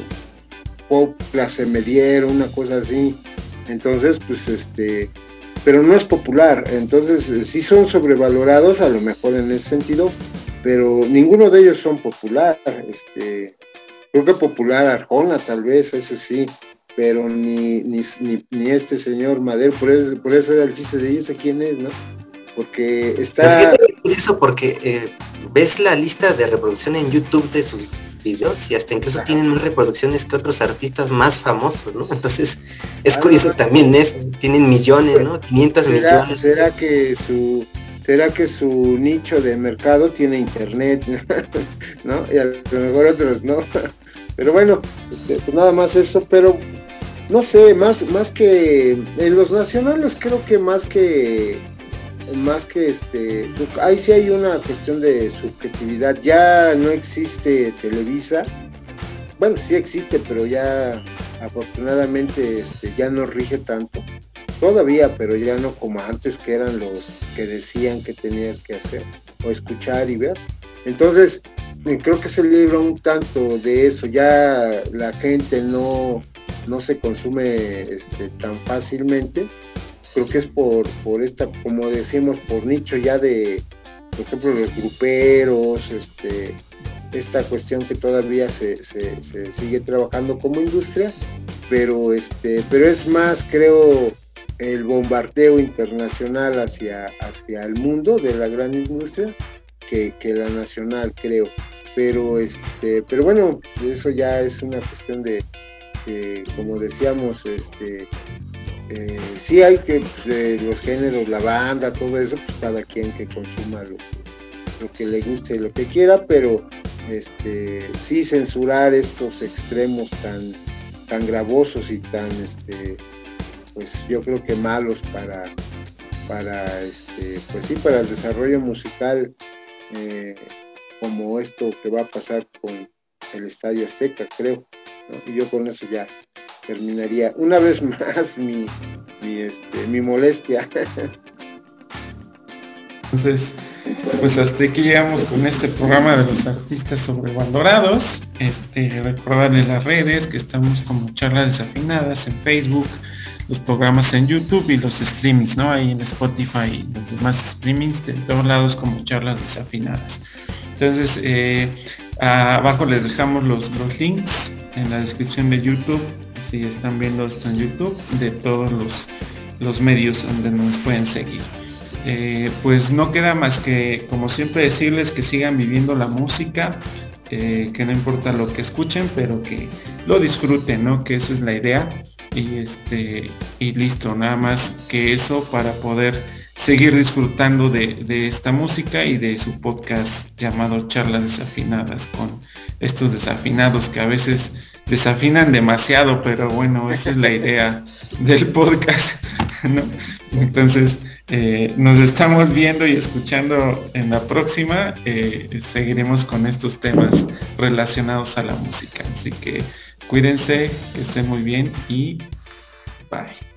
pop, clase mediera, una cosa así. Entonces, pues, este, pero no es popular. Entonces, sí son sobrevalorados, a lo mejor en ese sentido, pero ninguno de ellos son popular. Este, creo que popular Arjona, tal vez, ese sí. Pero ni, ni, ni, ni este señor Madero, por eso, por eso era el chiste de ese quién es, ¿no? Porque está... Es curioso porque eh, ves la lista de reproducción en YouTube de sus videos y hasta incluso Ajá. tienen más reproducciones que otros artistas más famosos, ¿no? Entonces es ah, curioso no, también eso, tienen millones, ¿no? quinientos ¿será, millones. ¿Será que su... ¿Será que su nicho de mercado tiene internet? ¿No? Y a lo mejor otros no. Pero bueno, este, pues nada más eso, pero no sé, más, más que en los nacionales creo que más que más que este, ahí sí hay una cuestión de subjetividad, ya no existe Televisa, bueno sí existe, pero ya afortunadamente este, ya no rige tanto, todavía, pero ya no como antes que eran los que decían que tenías que hacer, o escuchar y ver, entonces creo que se libra un tanto de eso, ya la gente no no se consume este, tan fácilmente, creo que es por, por esta, como decimos, por nicho ya de, por ejemplo, los gruperos, este, esta cuestión que todavía se, se, se sigue trabajando como industria, pero este, pero es más, creo, el bombardeo internacional hacia, hacia el mundo de la gran industria que, que la nacional, creo. Pero este, pero bueno, eso ya es una cuestión de Eh, como decíamos, este, eh, sí hay que, pues, eh, los géneros, la banda, todo eso, pues cada quien que consuma lo que, lo que le guste, lo que quiera, pero este, sí censurar estos extremos tan, tan gravosos y tan, este, pues yo creo que malos para, para, este, pues sí, para el desarrollo musical, eh, como esto que va a pasar con el Estadio Azteca, creo, ¿no? Y yo con eso ya terminaría una vez más mi, mi, este, mi molestia. Entonces, pues hasta aquí llegamos con este programa de los artistas sobrevalorados. Este, recordarles las redes, que estamos como Charlas Desafinadas en Facebook, los programas en YouTube y los streamings, ¿no? Ahí en Spotify y los demás streamings de todos lados como Charlas Desafinadas. Entonces, eh, abajo les dejamos los, los links en la descripción de YouTube, si están viendo esto en YouTube, de todos los, los medios donde nos pueden seguir. Eh, pues no queda más que, como siempre, decirles que sigan viviendo la música, eh, que no importa lo que escuchen, pero que lo disfruten, ¿no? Que esa es la idea. Y este, y listo, nada más que eso para poder seguir disfrutando de, de esta música y de su podcast llamado Charlas Desafinadas, con estos desafinados que a veces desafinan demasiado, pero bueno, esa es la idea del podcast, ¿no? Entonces, eh, nos estamos viendo y escuchando en la próxima. Eh, seguiremos con estos temas relacionados a la música. Así que cuídense, que estén muy bien y bye.